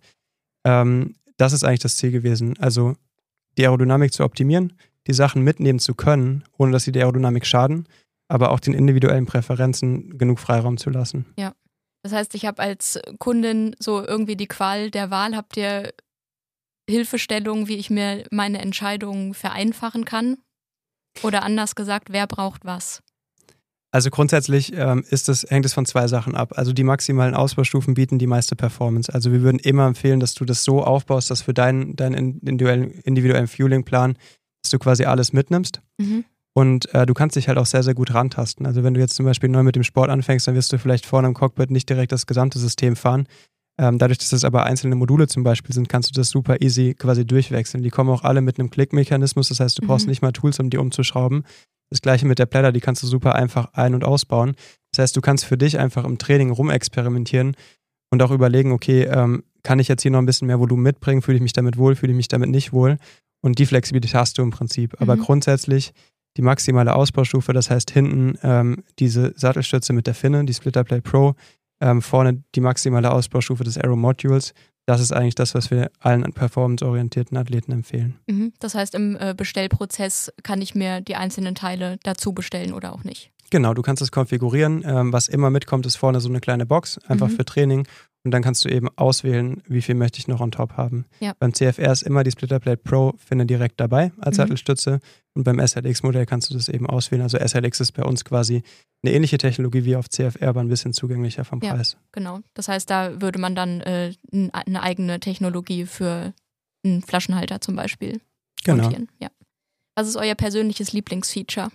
Ähm, das ist eigentlich das Ziel gewesen, also die Aerodynamik zu optimieren, die Sachen mitnehmen zu können, ohne dass sie der Aerodynamik schaden, aber auch den individuellen Präferenzen genug Freiraum zu lassen. Ja, das heißt, ich habe als Kundin so irgendwie die Qual der Wahl. Habt ihr Hilfestellungen, wie ich mir meine Entscheidungen vereinfachen kann? Oder anders gesagt, wer braucht was? Also grundsätzlich ähm, ist es, hängt es von zwei Sachen ab. Also die maximalen Ausbaustufen bieten die meiste Performance. Also wir würden immer empfehlen, dass du das so aufbaust, dass für deinen, deinen individuellen, individuellen Fueling-Plan, dass du quasi alles mitnimmst. Mhm. Und äh, du kannst dich halt auch sehr, sehr gut rantasten. Also wenn du jetzt zum Beispiel neu mit dem Sport anfängst, dann wirst du vielleicht vorne im Cockpit nicht direkt das gesamte System fahren. Ähm, dadurch, dass das aber einzelne Module zum Beispiel sind, kannst du das super easy quasi durchwechseln. Die kommen auch alle mit einem Klickmechanismus, das heißt, du mhm. brauchst nicht mal Tools, um die umzuschrauben. Das gleiche mit der Blätter, die kannst du super einfach ein- und ausbauen. Das heißt, du kannst für dich einfach im Training rumexperimentieren und auch überlegen, okay, ähm, kann ich jetzt hier noch ein bisschen mehr Volumen mitbringen? Fühle ich mich damit wohl? Fühle ich mich damit nicht wohl? Und die Flexibilität hast du im Prinzip. Aber mhm. grundsätzlich die maximale Ausbaustufe, das heißt hinten ähm, diese Sattelstütze mit der Finne, die Splitterplate Pro, ähm, vorne die maximale Ausbaustufe des Aero Modules. Das ist eigentlich das, was wir allen performanceorientierten Athleten empfehlen. Mhm. Das heißt, im äh, Bestellprozess kann ich mir die einzelnen Teile dazu bestellen oder auch nicht? Genau, du kannst es konfigurieren. Ähm, was immer mitkommt, ist vorne so eine kleine Box, einfach mhm. für Training. Und dann kannst du eben auswählen, wie viel möchte ich noch on top haben. Ja. Beim C F R ist immer die Splitterplate Pro Finne direkt dabei als mhm. Sattelstütze. Und beim S L X-Modell kannst du das eben auswählen. Also S L X ist bei uns quasi eine ähnliche Technologie wie auf C F R, aber ein bisschen zugänglicher vom ja, Preis. Genau. Das heißt, da würde man dann äh, eine eigene Technologie für einen Flaschenhalter zum Beispiel genau. montieren. Ja. Was ist euer persönliches Lieblingsfeature?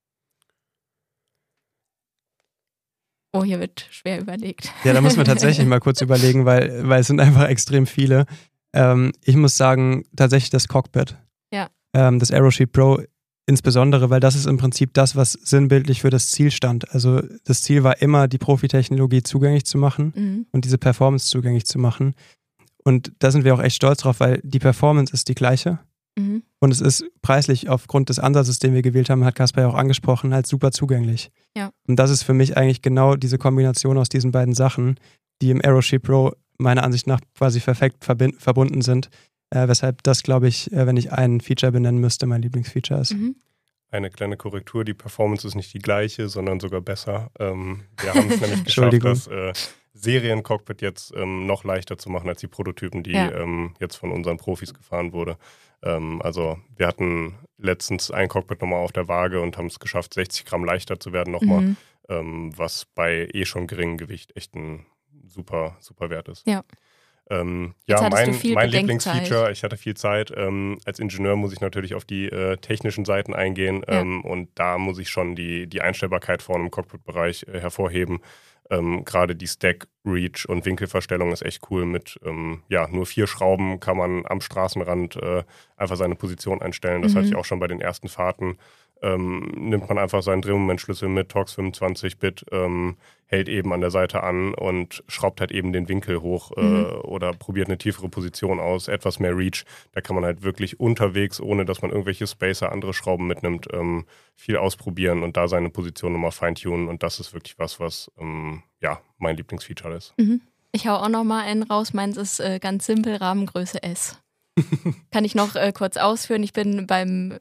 Oh, hier wird schwer überlegt. Ja, da muss man tatsächlich mal kurz überlegen, weil, weil es sind einfach extrem viele. Ähm, ich muss sagen, tatsächlich das Cockpit. Ja. Ähm, das Aerosheet Pro insbesondere, weil das ist im Prinzip das, was sinnbildlich für das Ziel stand. Also das Ziel war immer, die Profitechnologie zugänglich zu machen mhm. und diese Performance zugänglich zu machen. Und da sind wir auch echt stolz drauf, weil die Performance ist die gleiche. Mhm. Und es ist preislich aufgrund des Ansatzes, den wir gewählt haben, hat Kaspar ja auch angesprochen, halt super zugänglich. Ja. Und das ist für mich eigentlich genau diese Kombination aus diesen beiden Sachen, die im Aerosheet Pro meiner Ansicht nach quasi perfekt verbind- verbunden sind, äh, weshalb das, glaube ich, äh, wenn ich ein Feature benennen müsste, mein Lieblingsfeature ist. Mhm. Eine kleine Korrektur, die Performance ist nicht die gleiche, sondern sogar besser. Ähm, wir haben es nämlich geschafft, das äh, Seriencockpit jetzt ähm, noch leichter zu machen als die Prototypen, die ja. ähm, jetzt von unseren Profis gefahren wurde. Ähm, also wir hatten letztens ein Cockpit nochmal auf der Waage und haben es geschafft, sechzig Gramm leichter zu werden nochmal, mhm. ähm, was bei eh schon geringem Gewicht echt ein super, super Wert ist. Ja. Ähm, ja, mein, mein Lieblingsfeature, ich hatte viel Zeit. Ähm, als Ingenieur muss ich natürlich auf die äh, technischen Seiten eingehen ähm, ja. und da muss ich schon die, die Einstellbarkeit vorne im Cockpit-Bereich äh, hervorheben. Ähm, gerade die Stack, Reach und Winkelverstellung ist echt cool. Mit ähm, ja, nur vier Schrauben kann man am Straßenrand äh, einfach seine Position einstellen. Das Mhm. hatte ich auch schon bei den ersten Fahrten. Ähm, nimmt man einfach seinen Drehmomentschlüssel mit, Torx fünfundzwanzig Bit, ähm, hält eben an der Seite an und schraubt halt eben den Winkel hoch äh, Mhm. oder probiert eine tiefere Position aus, etwas mehr Reach. Da kann man halt wirklich unterwegs, ohne dass man irgendwelche Spacer, andere Schrauben mitnimmt, ähm, viel ausprobieren und da seine Position nochmal feintunen. Und das ist wirklich was, was ähm, ja, mein Lieblingsfeature ist. Mhm. Ich hau auch noch mal einen raus. Meins ist äh, ganz simpel, Rahmengröße S. Kann ich noch äh, kurz ausführen. Ich bin beim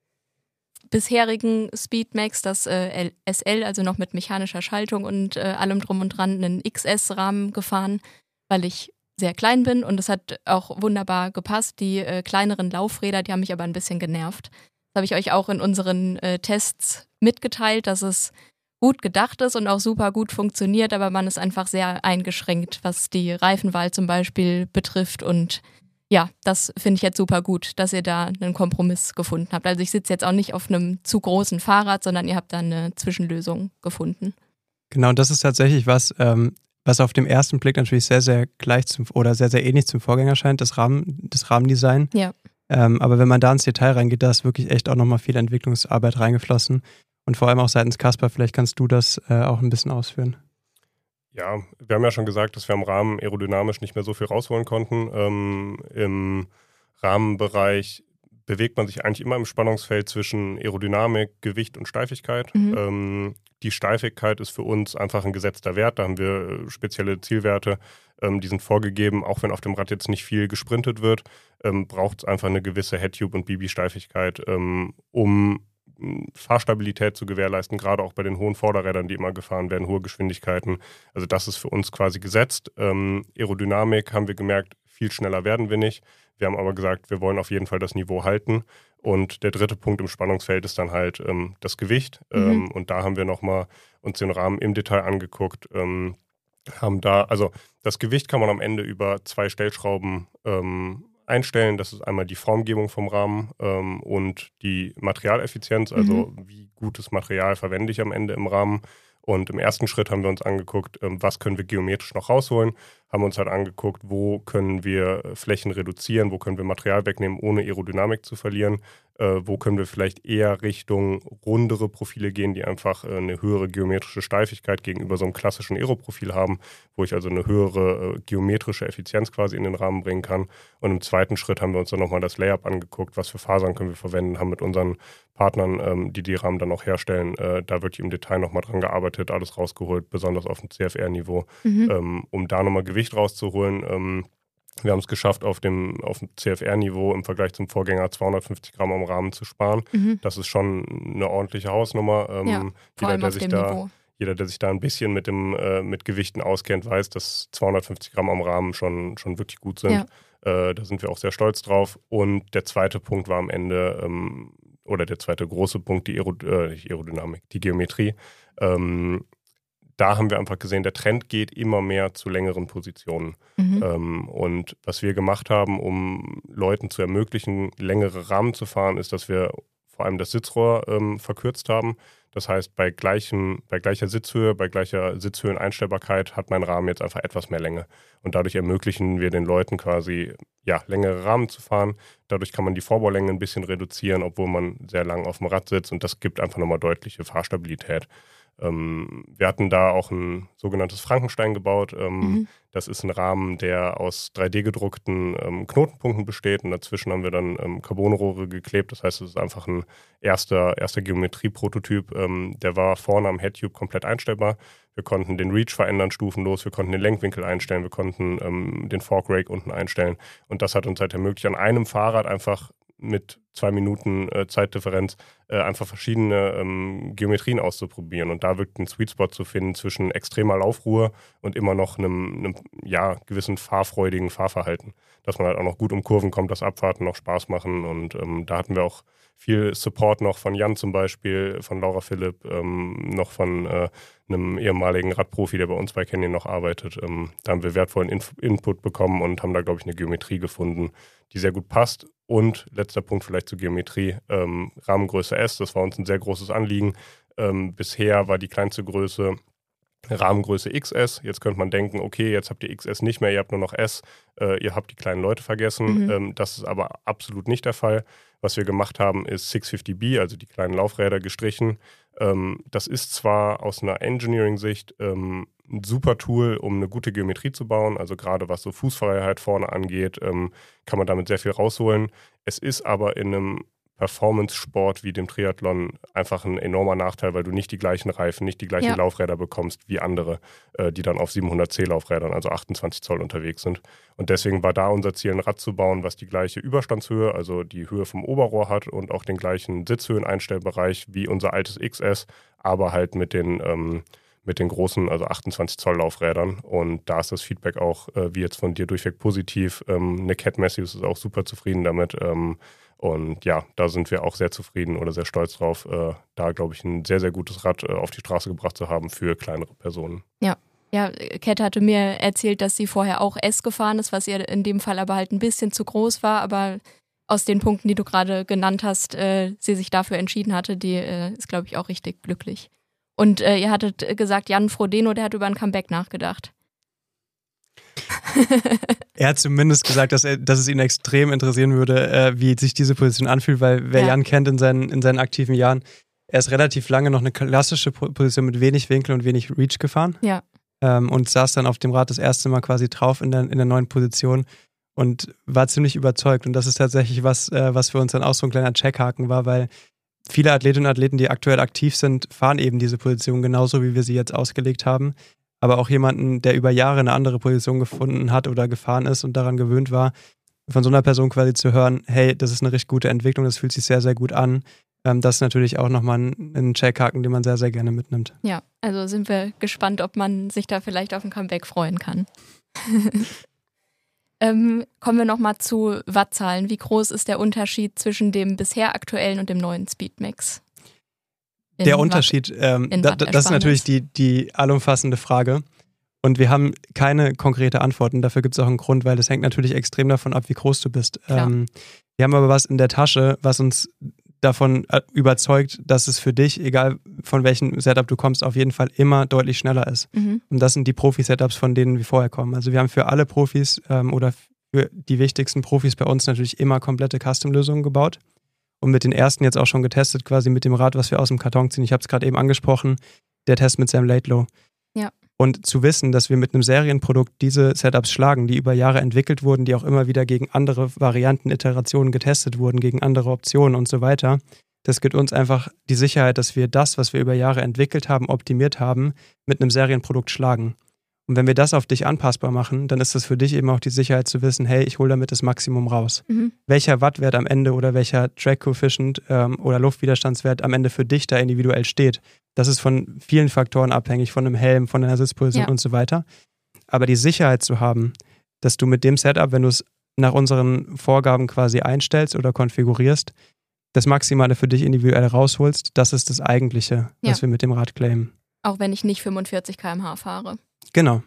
bisherigen Speedmax, das äh, S L, also noch mit mechanischer Schaltung und äh, allem drum und dran, einen X S-Rahmen gefahren, weil ich sehr klein bin und es hat auch wunderbar gepasst. Die äh, kleineren Laufräder, die haben mich aber ein bisschen genervt. Das habe ich euch auch in unseren äh, Tests mitgeteilt, dass es gut gedacht ist und auch super gut funktioniert, aber man ist einfach sehr eingeschränkt, was die Reifenwahl zum Beispiel betrifft. Und ja, das finde ich jetzt super gut, dass ihr da einen Kompromiss gefunden habt. Also ich sitze jetzt auch nicht auf einem zu großen Fahrrad, sondern ihr habt da eine Zwischenlösung gefunden. Genau, das ist tatsächlich was, ähm, was auf dem ersten Blick natürlich sehr, sehr gleich zum oder sehr, sehr ähnlich zum Vorgänger scheint, das Rahmen, das Rahmendesign. Ja. Ähm, aber wenn man da ins Detail reingeht, da ist wirklich echt auch nochmal viel Entwicklungsarbeit reingeflossen. Und vor allem auch seitens Caspar, vielleicht kannst du das äh, auch ein bisschen ausführen. Ja, wir haben ja schon gesagt, dass wir am Rahmen aerodynamisch nicht mehr so viel rausholen konnten. Ähm, Im Rahmenbereich bewegt man sich eigentlich immer im Spannungsfeld zwischen Aerodynamik, Gewicht und Steifigkeit. Mhm. Ähm, die Steifigkeit ist für uns einfach ein gesetzter Wert. Da haben wir spezielle Zielwerte, ähm, die sind vorgegeben. Auch wenn auf dem Rad jetzt nicht viel gesprintet wird, ähm, braucht es einfach eine gewisse Headtube- und B B-Steifigkeit, ähm, um Fahrstabilität zu gewährleisten, gerade auch bei den hohen Vorderrädern, die immer gefahren werden, hohe Geschwindigkeiten. Also das ist für uns quasi gesetzt. Ähm, Aerodynamik haben wir gemerkt, viel schneller werden wir nicht. Wir haben aber gesagt, wir wollen auf jeden Fall das Niveau halten. Und der dritte Punkt im Spannungsfeld ist dann halt ähm, das Gewicht. Mhm. Ähm, und da haben wir nochmal uns den Rahmen im Detail angeguckt. Ähm, haben da, also das Gewicht kann man am Ende über zwei Stellschrauben ähm, einstellen. Das ist einmal die Formgebung vom Rahmen ähm, und die Materialeffizienz, also mhm. wie gutes Material verwende ich am Ende im Rahmen. Und im ersten Schritt haben wir uns angeguckt, ähm, was können wir geometrisch noch rausholen, haben uns halt angeguckt, wo können wir Flächen reduzieren, wo können wir Material wegnehmen, ohne Aerodynamik zu verlieren, äh, wo können wir vielleicht eher Richtung rundere Profile gehen, die einfach äh, eine höhere geometrische Steifigkeit gegenüber so einem klassischen Aeroprofil haben, wo ich also eine höhere äh, geometrische Effizienz quasi in den Rahmen bringen kann. Und im zweiten Schritt haben wir uns dann nochmal das Layup angeguckt, was für Fasern können wir verwenden, haben mit unseren Partnern, ähm, die die Rahmen dann auch herstellen, äh, da wirklich im Detail nochmal dran gearbeitet, alles rausgeholt, besonders auf dem C F R-Niveau, Mhm. ähm, um da nochmal Gewicht rauszuholen. Ähm, wir haben es geschafft, auf dem, auf dem C F R-Niveau im Vergleich zum Vorgänger zweihundertfünfzig Gramm am Rahmen zu sparen. Mhm. Das ist schon eine ordentliche Hausnummer. Ähm, Ja, vor jeder, allem der auf sich dem da, Niveau. jeder, der sich da ein bisschen mit, dem, äh, mit Gewichten auskennt, weiß, dass zweihundertfünfzig Gramm am Rahmen schon, schon wirklich gut sind. Ja. Äh, da sind wir auch sehr stolz drauf. Und der zweite Punkt war am Ende, ähm, oder der zweite große Punkt, die Aerod- äh, nicht Aerodynamik, die Geometrie. Ähm, da haben wir einfach gesehen, der Trend geht immer mehr zu längeren Positionen. Mhm. Ähm, und was wir gemacht haben, um Leuten zu ermöglichen, längere Rahmen zu fahren, ist, dass wir vor allem das Sitzrohr ähm, verkürzt haben. Das heißt, bei, gleichem, bei gleicher Sitzhöhe, bei gleicher Sitzhöheneinstellbarkeit hat mein Rahmen jetzt einfach etwas mehr Länge. Und dadurch ermöglichen wir den Leuten quasi, ja, längere Rahmen zu fahren. Dadurch kann man die Vorbaulänge ein bisschen reduzieren, obwohl man sehr lang auf dem Rad sitzt. Und das gibt einfach nochmal deutliche Fahrstabilität. Ähm, wir hatten da auch ein sogenanntes Frankenstein gebaut. Ähm, Mhm. Das ist ein Rahmen, der aus drei D gedruckten ähm, Knotenpunkten besteht. Und dazwischen haben wir dann ähm, Carbonrohre geklebt. Das heißt, es ist einfach ein erster, erster Geometrie-Prototyp. Ähm, der war vorne am Headtube komplett einstellbar. Wir konnten den Reach verändern stufenlos. Wir konnten den Lenkwinkel einstellen. Wir konnten ähm, den Fork Rake unten einstellen. Und das hat uns halt ermöglicht, an einem Fahrrad einfach mit zwei Minuten äh, Zeitdifferenz äh, einfach verschiedene ähm, Geometrien auszuprobieren und da wirklich einen Sweet Spot zu finden zwischen extremer Laufruhe und immer noch einem, einem ja, gewissen fahrfreudigen Fahrverhalten, dass man halt auch noch gut um Kurven kommt, dass Abfahrten noch Spaß machen und ähm, da hatten wir auch viel Support noch von Jan zum Beispiel, von Laura Philipp, ähm, noch von äh, einem ehemaligen Radprofi, der bei uns bei Canyon noch arbeitet. Ähm, da haben wir wertvollen Inf- Input bekommen und haben da, glaube ich, eine Geometrie gefunden, die sehr gut passt. Und letzter Punkt vielleicht zur Geometrie, ähm, Rahmengröße S, das war uns ein sehr großes Anliegen. Ähm, bisher war die kleinste Größe Rahmengröße X S. Jetzt könnte man denken, okay, jetzt habt ihr X S nicht mehr, ihr habt nur noch S, äh, ihr habt die kleinen Leute vergessen. Mhm. Ähm, das ist aber absolut nicht der Fall. Was wir gemacht haben, ist sechshundertfünfzig B, also die kleinen Laufräder, gestrichen. Ähm, das ist zwar aus einer Engineering-Sicht ähm, ein super Tool, um eine gute Geometrie zu bauen, also gerade was so Fußfreiheit vorne angeht, ähm, kann man damit sehr viel rausholen. Es ist aber in einem Performance-Sport wie dem Triathlon einfach ein enormer Nachteil, weil du nicht die gleichen Reifen, nicht die gleichen Ja. Laufräder bekommst wie andere, äh, die dann auf siebenhundert C Laufrädern, also achtundzwanzig Zoll unterwegs sind. Und deswegen war da unser Ziel, ein Rad zu bauen, was die gleiche Überstandshöhe, also die Höhe vom Oberrohr hat und auch den gleichen Sitzhöheneinstellbereich wie unser altes X S, aber halt mit den, ähm, mit den großen, also achtundzwanzig Zoll Laufrädern. Und da ist das Feedback auch, äh, wie jetzt von dir, durchweg positiv. Ähm, eine Cat Matthews ist auch super zufrieden damit. Ähm, Und ja, da sind wir auch sehr zufrieden oder sehr stolz drauf, äh, da, glaube ich, ein sehr, sehr gutes Rad äh, auf die Straße gebracht zu haben für kleinere Personen. Ja. Ja, Cat hatte mir erzählt, dass sie vorher auch S gefahren ist, was ihr in dem Fall aber halt ein bisschen zu groß war, aber aus den Punkten, die du gerade genannt hast, äh, sie sich dafür entschieden hatte, die äh, ist, glaube ich, auch richtig glücklich. Und äh, ihr hattet gesagt, Jan Frodeno, der hat über ein Comeback nachgedacht. Er hat zumindest gesagt, dass, er, dass es ihn extrem interessieren würde, äh, wie sich diese Position anfühlt, weil wer Ja. Jan kennt in seinen, in seinen aktiven Jahren, er ist relativ lange noch eine klassische Position mit wenig Winkel und wenig Reach gefahren. Ja. Ähm, und saß dann auf dem Rad das erste Mal quasi drauf in der, in der neuen Position und war ziemlich überzeugt. Und das ist tatsächlich was, äh, was für uns dann auch so ein kleiner Checkhaken war, weil viele Athletinnen und Athleten, die aktuell aktiv sind, fahren eben diese Position genauso, wie wir sie jetzt ausgelegt haben. Aber auch jemanden, der über Jahre eine andere Position gefunden hat oder gefahren ist und daran gewöhnt war, von so einer Person quasi zu hören, hey, das ist eine richtig gute Entwicklung, das fühlt sich sehr, sehr gut an. Ähm, das ist natürlich auch nochmal ein, ein Checkhaken, den man sehr, sehr gerne mitnimmt. Ja, also sind wir gespannt, ob man sich da vielleicht auf ein Comeback freuen kann. ähm, kommen wir nochmal zu Wattzahlen. Wie groß ist der Unterschied zwischen dem bisher aktuellen und dem neuen Speedmax? In Der Watt- Unterschied, ähm, in da, das ist Wattersparnis. natürlich die, die allumfassende Frage. Und wir haben keine konkrete Antworten. Dafür gibt es auch einen Grund, weil das hängt natürlich extrem davon ab, wie groß du bist. Ähm, wir haben aber was in der Tasche, was uns davon äh, überzeugt, dass es für dich, egal von welchem Setup du kommst, auf jeden Fall immer deutlich schneller ist. Mhm. Und das sind die Profi-Setups, von denen wir vorher kommen. Also wir haben für alle Profis ähm, oder für die wichtigsten Profis bei uns natürlich immer komplette Custom-Lösungen gebaut. Und mit den ersten jetzt auch schon getestet, quasi mit dem Rad, was wir aus dem Karton ziehen. Ich habe es gerade eben angesprochen, der Test mit Sam Laidlow. Ja. Und zu wissen, dass wir mit einem Serienprodukt diese Setups schlagen, die über Jahre entwickelt wurden, die auch immer wieder gegen andere Varianten, Iterationen getestet wurden, gegen andere Optionen und so weiter, das gibt uns einfach die Sicherheit, dass wir das, was wir über Jahre entwickelt haben, optimiert haben, mit einem Serienprodukt schlagen. Und wenn wir das auf dich anpassbar machen, dann ist das für dich eben auch die Sicherheit zu wissen, hey, ich hole damit das Maximum raus. Mhm. Welcher Wattwert am Ende oder welcher Track Coefficient ähm, oder Luftwiderstandswert am Ende für dich da individuell steht, das ist von vielen Faktoren abhängig, von einem Helm, von einer Sitzposition Ja. und so weiter. Aber die Sicherheit zu haben, dass du mit dem Setup, wenn du es nach unseren Vorgaben quasi einstellst oder konfigurierst, das Maximale für dich individuell rausholst, das ist das Eigentliche, Ja. was wir mit dem Rad claimen. Auch wenn ich nicht fünfundvierzig Kilometer pro Stunde fahre. Genau.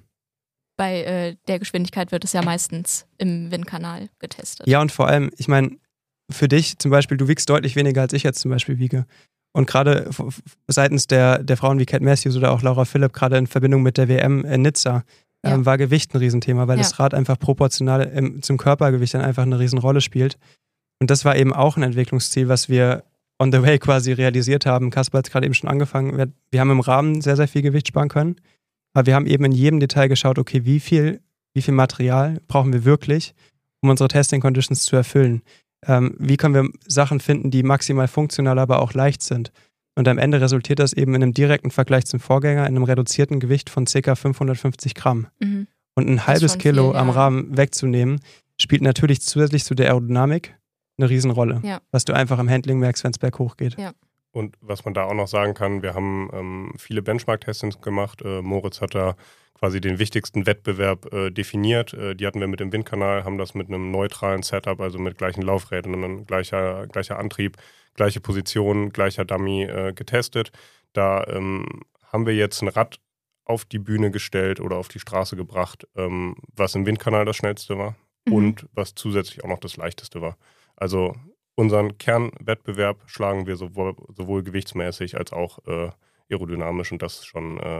Bei äh, der Geschwindigkeit wird es ja meistens im Windkanal getestet. Ja, und vor allem, ich meine, für dich zum Beispiel, du wiegst deutlich weniger, als ich jetzt zum Beispiel wiege. Und gerade f- f- seitens der, der Frauen wie Cat Matthews oder auch Laura Philipp, gerade in Verbindung mit der W M in Nizza, Ja. ähm, war Gewicht ein Riesenthema, weil Ja. das Rad einfach proportional im, zum Körpergewicht dann einfach eine Riesenrolle spielt. Und das war eben auch ein Entwicklungsziel, was wir on the way quasi realisiert haben. Kasper hat es gerade eben schon angefangen. Wir, wir haben im Rahmen sehr, sehr viel Gewicht sparen können. Aber wir haben eben in jedem Detail geschaut, okay, wie viel, wie viel Material brauchen wir wirklich, um unsere Testing Conditions zu erfüllen? Ähm, wie können wir Sachen finden, die maximal funktional, aber auch leicht sind? Und am Ende resultiert das eben in einem direkten Vergleich zum Vorgänger, in einem reduzierten Gewicht von ca. fünfhundertfünfzig Gramm. Mhm. Und ein ist halbes schon Kilo viel, am ja. Rahmen wegzunehmen, spielt natürlich zusätzlich zu der Aerodynamik eine Riesenrolle. Ja. Was du einfach im Handling merkst, wenn es berghoch geht. Ja. Und was man da auch noch sagen kann, wir haben ähm, viele Benchmark-Testings gemacht. Äh, Moritz hat da quasi den wichtigsten Wettbewerb äh, definiert. Äh, die hatten wir mit dem Windkanal, haben das mit einem neutralen Setup, also mit gleichen Laufrädern und gleicher, gleicher Antrieb, gleiche Position, gleicher Dummy äh, getestet. Da ähm, haben wir jetzt ein Rad auf die Bühne gestellt oder auf die Straße gebracht, ähm, was im Windkanal das schnellste war Mhm. und was zusätzlich auch noch das leichteste war. Also unseren Kernwettbewerb schlagen wir sowohl, sowohl gewichtsmäßig als auch äh, aerodynamisch und das ist schon äh,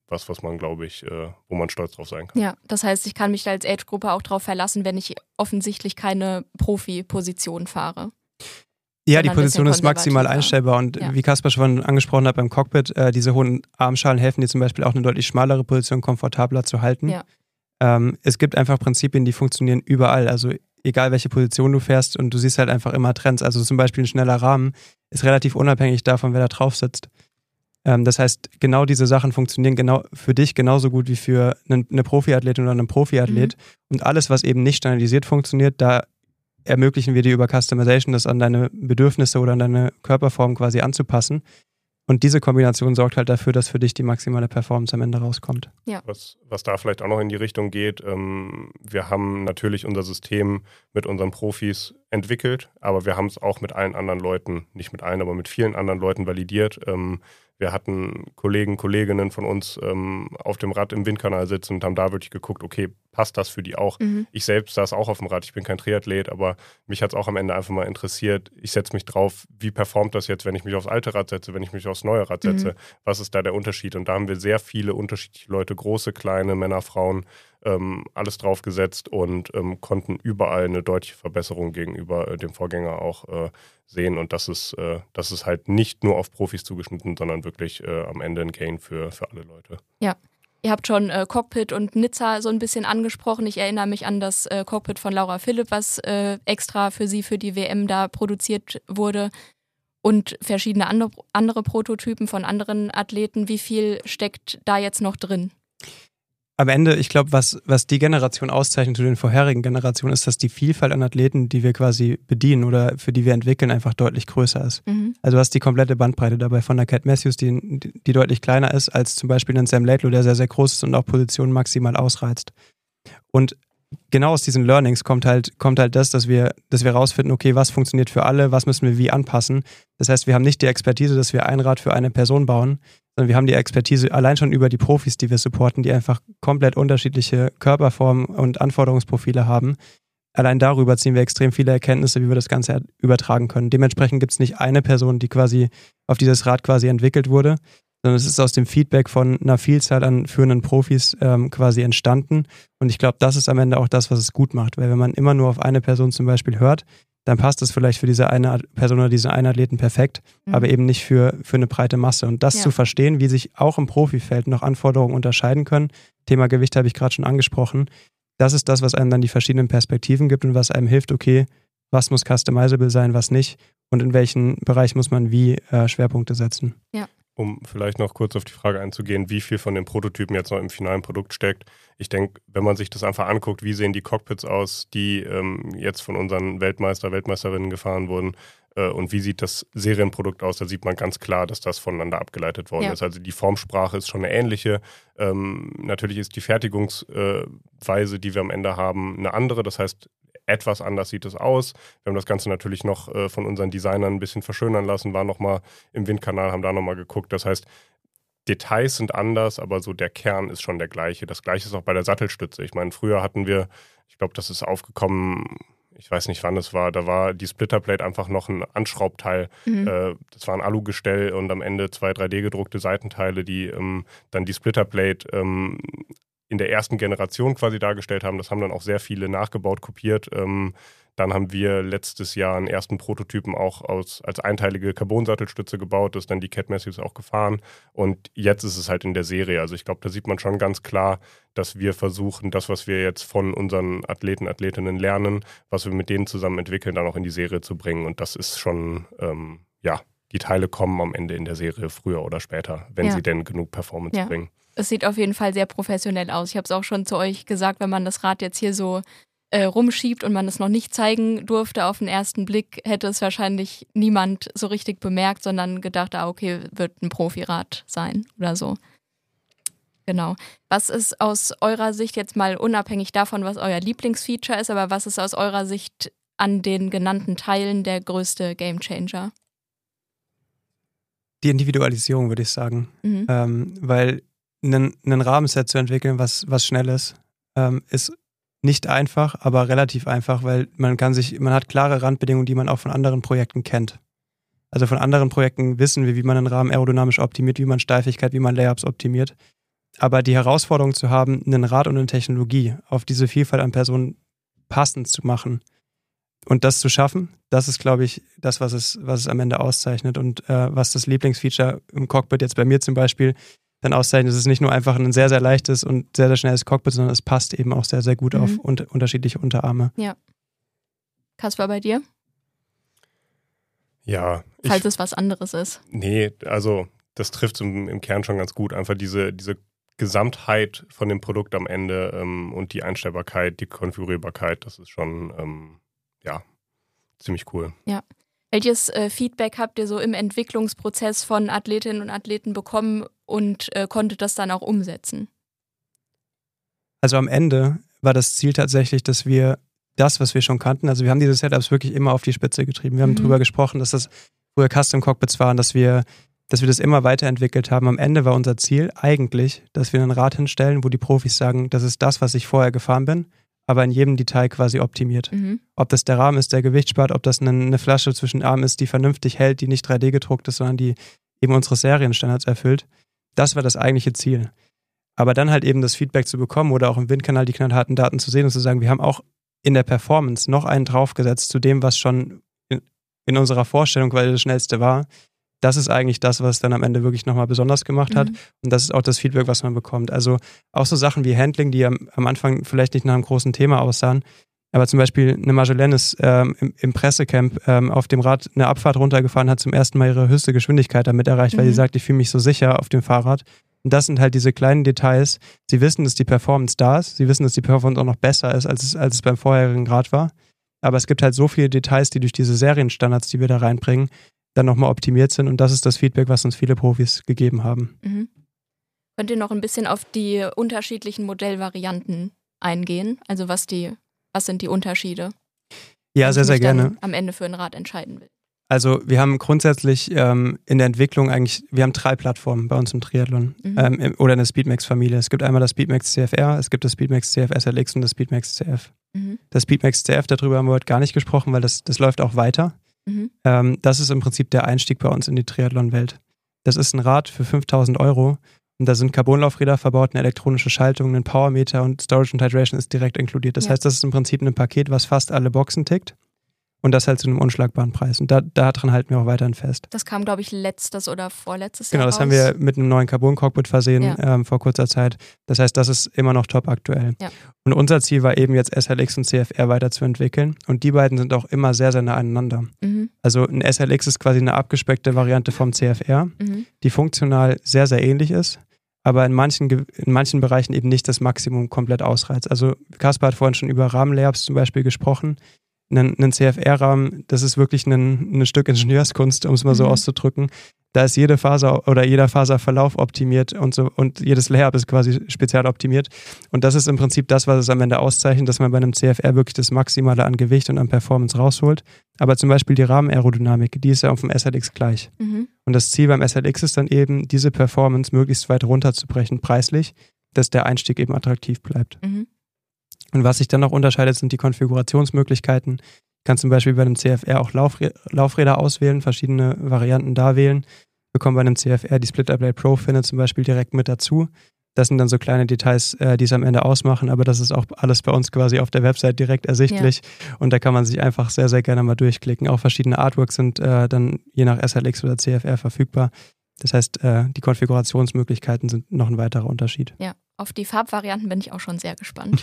was, was man, glaube ich, äh, wo man stolz drauf sein kann. Ja, das heißt, ich kann mich da als Age-Gruppe auch drauf verlassen, wenn ich offensichtlich keine Profi-Position fahre. Ja, die Position ist maximal einstellbar und ja. wie Kaspar schon angesprochen hat beim Cockpit, äh, diese hohen Armschalen helfen dir zum Beispiel auch eine deutlich schmalere Position komfortabler zu halten. Ja. Ähm, es gibt einfach Prinzipien, die funktionieren überall, also egal welche Position du fährst und du siehst halt einfach immer Trends. Also zum Beispiel ein schneller Rahmen ist relativ unabhängig davon, wer da drauf sitzt. Ähm, das heißt, genau diese Sachen funktionieren genau für dich genauso gut wie für eine, eine Profiathletin oder einen Profiathlet. Mhm. Und alles, was eben nicht standardisiert funktioniert, da ermöglichen wir dir über Customization, das an deine Bedürfnisse oder an deine Körperform quasi anzupassen. Und diese Kombination sorgt halt dafür, dass für dich die maximale Performance am Ende rauskommt. Ja. Was, was da vielleicht auch noch in die Richtung geht, ähm, wir haben natürlich unser System mit unseren Profis entwickelt, aber wir haben es auch mit allen anderen Leuten, nicht mit allen, aber mit vielen anderen Leuten validiert. Ähm, wir hatten Kollegen, Kolleginnen von uns ähm, auf dem Rad im Windkanal sitzen und haben da wirklich geguckt, okay, passt das für die auch? Mhm. Ich selbst saß auch auf dem Rad, ich bin kein Triathlet, aber mich hat es auch am Ende einfach mal interessiert. Ich setze mich drauf, wie performt das jetzt, wenn ich mich aufs alte Rad setze, wenn ich mich aufs neue Rad setze? Mhm. Was ist da der Unterschied? Und da haben wir sehr viele unterschiedliche Leute, große, kleine, Männer, Frauen, ähm, alles drauf gesetzt und ähm, konnten überall eine deutliche Verbesserung gegenüber äh, dem Vorgänger auch äh, sehen. Und das ist, äh, das ist halt nicht nur auf Profis zugeschnitten, sondern wirklich äh, am Ende ein Gain für, für alle Leute. Ja. Ihr habt schon äh, Cockpit und Nizza so ein bisschen angesprochen. Ich erinnere mich an das äh, Cockpit von Laura Philipp, was äh, extra für sie für die W M da produziert wurde. Und verschiedene andere, andere Prototypen von anderen Athleten. Wie viel steckt da jetzt noch drin? Am Ende, ich glaube, was, was die Generation auszeichnet zu den vorherigen Generationen, ist, dass die Vielfalt an Athleten, die wir quasi bedienen oder für die wir entwickeln, einfach deutlich größer ist. Mhm. Also du hast die komplette Bandbreite dabei von der Cat Matthews, die, die deutlich kleiner ist, als zum Beispiel ein Sam Laidlow, der sehr, sehr groß ist und auch Positionen maximal ausreizt. Und genau aus diesen Learnings kommt halt, kommt halt das, dass wir, dass wir rausfinden, okay, was funktioniert für alle, was müssen wir wie anpassen. Das heißt, wir haben nicht die Expertise, dass wir ein Rad für eine Person bauen, sondern wir haben die Expertise allein schon über die Profis, die wir supporten, die einfach komplett unterschiedliche Körperformen und Anforderungsprofile haben. Allein darüber ziehen wir extrem viele Erkenntnisse, wie wir das Ganze übertragen können. Dementsprechend gibt es nicht eine Person, die quasi auf dieses Rad quasi entwickelt wurde, sondern es ist aus dem Feedback von einer Vielzahl an führenden Profis ähm, quasi entstanden. Und ich glaube, das ist am Ende auch das, was es gut macht. Weil wenn man immer nur auf eine Person zum Beispiel hört, dann passt es vielleicht für diese eine Person oder diesen einen Athleten perfekt, mhm. aber eben nicht für, für eine breite Masse. Und das ja. zu verstehen, wie sich auch im Profifeld noch Anforderungen unterscheiden können, Thema Gewicht habe ich gerade schon angesprochen, das ist das, was einem dann die verschiedenen Perspektiven gibt und was einem hilft, okay, was muss customizable sein, was nicht und in welchen Bereich muss man wie äh, Schwerpunkte setzen. Ja. Um vielleicht noch kurz auf die Frage einzugehen, wie viel von den Prototypen jetzt noch im finalen Produkt steckt. Ich denke, wenn man sich das einfach anguckt, wie sehen die Cockpits aus, die ähm, jetzt von unseren Weltmeister, Weltmeisterinnen gefahren wurden äh, und wie sieht das Serienprodukt aus, da sieht man ganz klar, dass das voneinander abgeleitet worden ja. ist. Also die Formsprache ist schon eine ähnliche. Ähm, natürlich ist die Fertigungsweise, äh, die wir am Ende haben, eine andere. Das heißt, etwas anders sieht es aus. Wir haben das Ganze natürlich noch äh, von unseren Designern ein bisschen verschönern lassen, waren nochmal im Windkanal, haben da nochmal geguckt. Das heißt, Details sind anders, aber so der Kern ist schon der gleiche. Das Gleiche ist auch bei der Sattelstütze. Ich meine, früher hatten wir, ich glaube, das ist aufgekommen, ich weiß nicht, wann es war, da war die Splitterplate einfach noch ein Anschraubteil. Mhm. Äh, das war ein Alugestell und am Ende zwei drei D gedruckte Seitenteile, die ähm, dann die Splitterplate ähm, in der ersten Generation quasi dargestellt haben. Das haben dann auch sehr viele nachgebaut, kopiert. Ähm, dann haben wir letztes Jahr einen ersten Prototypen auch aus, als einteilige Carbon-Sattelstütze gebaut. Das ist dann die Cat Matthews auch gefahren. Und jetzt ist es halt in der Serie. Also ich glaube, da sieht man schon ganz klar, dass wir versuchen, das, was wir jetzt von unseren Athleten, Athletinnen lernen, was wir mit denen zusammen entwickeln, dann auch in die Serie zu bringen. Und das ist schon, ähm, ja, die Teile kommen am Ende in der Serie früher oder später, wenn ja. sie denn genug Performance ja. bringen. Es sieht auf jeden Fall sehr professionell aus. Ich habe es auch schon zu euch gesagt, wenn man das Rad jetzt hier so äh, rumschiebt und man es noch nicht zeigen durfte auf den ersten Blick, hätte es wahrscheinlich niemand so richtig bemerkt, sondern gedacht, ah, okay, wird ein Profirad sein oder so. Genau. Was ist aus eurer Sicht jetzt mal unabhängig davon, was euer Lieblingsfeature ist, aber was ist aus eurer Sicht an den genannten Teilen der größte Gamechanger? Die Individualisierung, würde ich sagen. Mhm. Ähm, weil einen, einen Rahmenset zu entwickeln, was, was schnell ist, ähm, ist nicht einfach, aber relativ einfach, weil man kann sich, man hat klare Randbedingungen, die man auch von anderen Projekten kennt. Also von anderen Projekten wissen wir, wie man einen Rahmen aerodynamisch optimiert, wie man Steifigkeit, wie man Layups optimiert. aber die Herausforderung zu haben, einen Rad und eine Technologie auf diese Vielfalt an Personen passend zu machen und das zu schaffen, das ist, glaube ich, das, was es, was es am Ende auszeichnet und äh, was das Lieblingsfeature im Cockpit jetzt bei mir zum Beispiel dann auszeichnet. Es ist nicht nur einfach ein sehr, sehr leichtes und sehr, sehr schnelles Cockpit, sondern es passt eben auch sehr, sehr gut mhm. auf un- unterschiedliche Unterarme. Ja. Kaspar, bei dir? Ja. Falls ich, es was anderes ist. Nee, also das trifft im, im Kern schon ganz gut. Einfach diese, diese Gesamtheit von dem Produkt am Ende ähm, und die Einstellbarkeit, die Konfigurierbarkeit, das ist schon, ähm, ja, ziemlich cool. Ja. Welches äh, Feedback habt ihr so im Entwicklungsprozess von Athletinnen und Athleten bekommen und äh, konntet das dann auch umsetzen? Also am Ende war das Ziel tatsächlich, dass wir das, was wir schon kannten, also wir haben diese Setups wirklich immer auf die Spitze getrieben. Wir haben mhm. drüber gesprochen, dass das früher Custom Cockpits waren, dass wir, dass wir das immer weiterentwickelt haben. Am Ende war unser Ziel eigentlich, dass wir ein Rad hinstellen, wo die Profis sagen, das ist das, was ich vorher gefahren bin, aber in jedem Detail quasi optimiert. Mhm. Ob das der Rahmen ist, der Gewicht spart, ob das eine, eine Flasche zwischen Armen ist, die vernünftig hält, die nicht drei D gedruckt ist, sondern die eben unsere Serienstandards erfüllt. Das war das eigentliche Ziel. Aber dann halt eben das Feedback zu bekommen oder auch im Windkanal die knallharten Daten zu sehen und zu sagen, wir haben auch in der Performance noch einen draufgesetzt zu dem, was schon in, in unserer Vorstellung quasi das Schnellste war. Das ist eigentlich das, was es dann am Ende wirklich nochmal besonders gemacht hat. Mhm. Und das ist auch das Feedback, was man bekommt. Also auch so Sachen wie Handling, die am, am Anfang vielleicht nicht nach einem großen Thema aussahen. Aber zum Beispiel eine Marjolaine ist ähm, im, im Pressecamp ähm, auf dem Rad eine Abfahrt runtergefahren, hat zum ersten Mal ihre höchste Geschwindigkeit damit erreicht, mhm. weil sie sagt, ich fühle mich so sicher auf dem Fahrrad. Und das sind halt diese kleinen Details. Sie wissen, dass die Performance da ist. Sie wissen, dass die Performance auch noch besser ist, als es, als es beim vorherigen Rad war. Aber es gibt halt so viele Details, die durch diese Serienstandards, die wir da reinbringen, dann nochmal optimiert sind. Und das ist das Feedback, was uns viele Profis gegeben haben. Mhm. Könnt ihr noch ein bisschen auf die unterschiedlichen Modellvarianten eingehen? Also was die, was sind die Unterschiede? Ja, sehr, sehr gerne. Dann am Ende für ein Rad entscheiden will. Also wir haben grundsätzlich ähm, in der Entwicklung eigentlich, wir haben drei Plattformen bei uns im Triathlon mhm. ähm, im, oder in der Speedmax-Familie. Es gibt einmal das Speedmax C F R, es gibt das Speedmax C F S L X und das Speedmax C F. Mhm. Das Speedmax C F, darüber haben wir heute gar nicht gesprochen, weil das, das läuft auch weiter. Mhm. Ähm, das ist im Prinzip der Einstieg bei uns in die Triathlon-Welt. Das ist ein Rad für fünftausend Euro und da sind Carbonlaufräder verbaut, eine elektronische Schaltung, ein Powermeter und Storage und Hydration ist direkt inkludiert. Das ja. heißt, das ist im Prinzip ein Paket, was fast alle Boxen tickt. Und das halt zu einem unschlagbaren Preis. Und da, daran halten wir auch weiterhin fest. Das kam, glaube ich, letztes oder vorletztes Jahr Jahr Genau, das raus. Haben wir mit einem neuen Carbon-Cockpit versehen ja. ähm, vor kurzer Zeit. Das heißt, das ist immer noch top aktuell. Ja. Und unser Ziel war eben jetzt S L X und C F R weiterzuentwickeln. Und die beiden sind auch immer sehr, sehr nah aneinander. Mhm. Also ein S L X ist quasi eine abgespeckte Variante vom C F R, mhm. die funktional sehr, sehr ähnlich ist, aber in manchen, in manchen Bereichen eben nicht das Maximum komplett ausreizt. Also Kaspar hat vorhin schon über Rahmenlayups zum Beispiel gesprochen. Ein, ein C F R-Rahmen, das ist wirklich ein, ein Stück Ingenieurskunst, um es mal mhm. so auszudrücken. Da ist jede Faser oder jeder Faserverlauf optimiert und so und jedes Layup ist quasi spezial optimiert. Und das ist im Prinzip das, was es am Ende auszeichnet, dass man bei einem C F R wirklich das Maximale an Gewicht und an Performance rausholt. Aber zum Beispiel die Rahmenaerodynamik, die ist ja auf dem S L X gleich. Mhm. Und das Ziel beim S L X ist dann eben, diese Performance möglichst weit runterzubrechen, preislich, dass der Einstieg eben attraktiv bleibt. Mhm. Und was sich dann noch unterscheidet, sind die Konfigurationsmöglichkeiten. Ich kann zum Beispiel bei einem C F R auch Laufrä- Laufräder auswählen, verschiedene Varianten da wählen. Wir bekommen bei einem C F R die Splitter-Blade Pro Finne zum Beispiel direkt mit dazu. Das sind dann so kleine Details, äh, die es am Ende ausmachen, aber das ist auch alles bei uns quasi auf der Website direkt ersichtlich. Ja. Und da kann man sich einfach sehr, sehr gerne mal durchklicken. Auch verschiedene Artworks sind äh, dann je nach S L X oder C F R verfügbar. Das heißt, äh, die Konfigurationsmöglichkeiten sind noch ein weiterer Unterschied. Ja, auf die Farbvarianten bin ich auch schon sehr gespannt.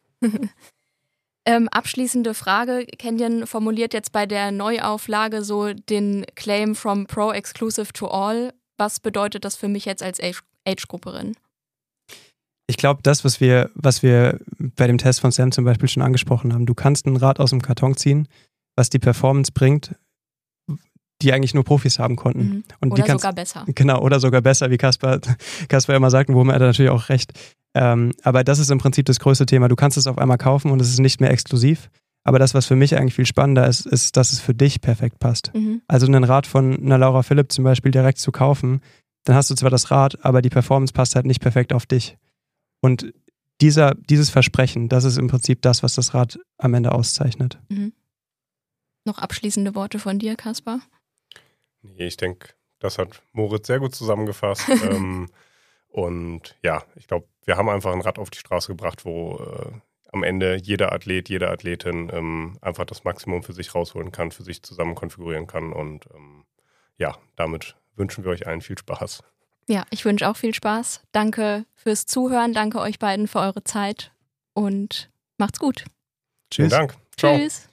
ähm, abschließende Frage. Canyon formuliert jetzt bei der Neuauflage so den Claim from Pro Exclusive to All. Was bedeutet das für mich jetzt als Age-Grupperin? Ich glaube, das, was wir, was wir bei dem Test von Sam zum Beispiel schon angesprochen haben, du kannst ein Rad aus dem Karton ziehen, was die Performance bringt, die eigentlich nur Profis haben konnten. Mhm. Und oder die kannst, sogar besser. Genau, oder sogar besser, wie Kaspar, Kaspar immer sagt, und wo man hat natürlich auch recht. Ähm, aber das ist im Prinzip das größte Thema. Du kannst es auf einmal kaufen und es ist nicht mehr exklusiv. Aber das, was für mich eigentlich viel spannender ist, ist, dass es für dich perfekt passt. Mhm. Also einen Rad von einer Laura Philipp zum Beispiel direkt zu kaufen, dann hast du zwar das Rad, aber die Performance passt halt nicht perfekt auf dich. Und dieser, dieses Versprechen, das ist im Prinzip das, was das Rad am Ende auszeichnet. Mhm. Noch abschließende Worte von dir, Kaspar? Nee, ich denke, das hat Moritz sehr gut zusammengefasst. ähm, Und ja, ich glaube, wir haben einfach ein Rad auf die Straße gebracht, wo äh, am Ende jeder Athlet, jede Athletin ähm, einfach das Maximum für sich rausholen kann, für sich zusammen konfigurieren kann. Und ähm, ja, damit wünschen wir euch allen viel Spaß. Ja, ich wünsche auch viel Spaß. Danke fürs Zuhören, danke euch beiden für eure Zeit und macht's gut. Tschüss. Vielen Dank. Ciao. Tschüss.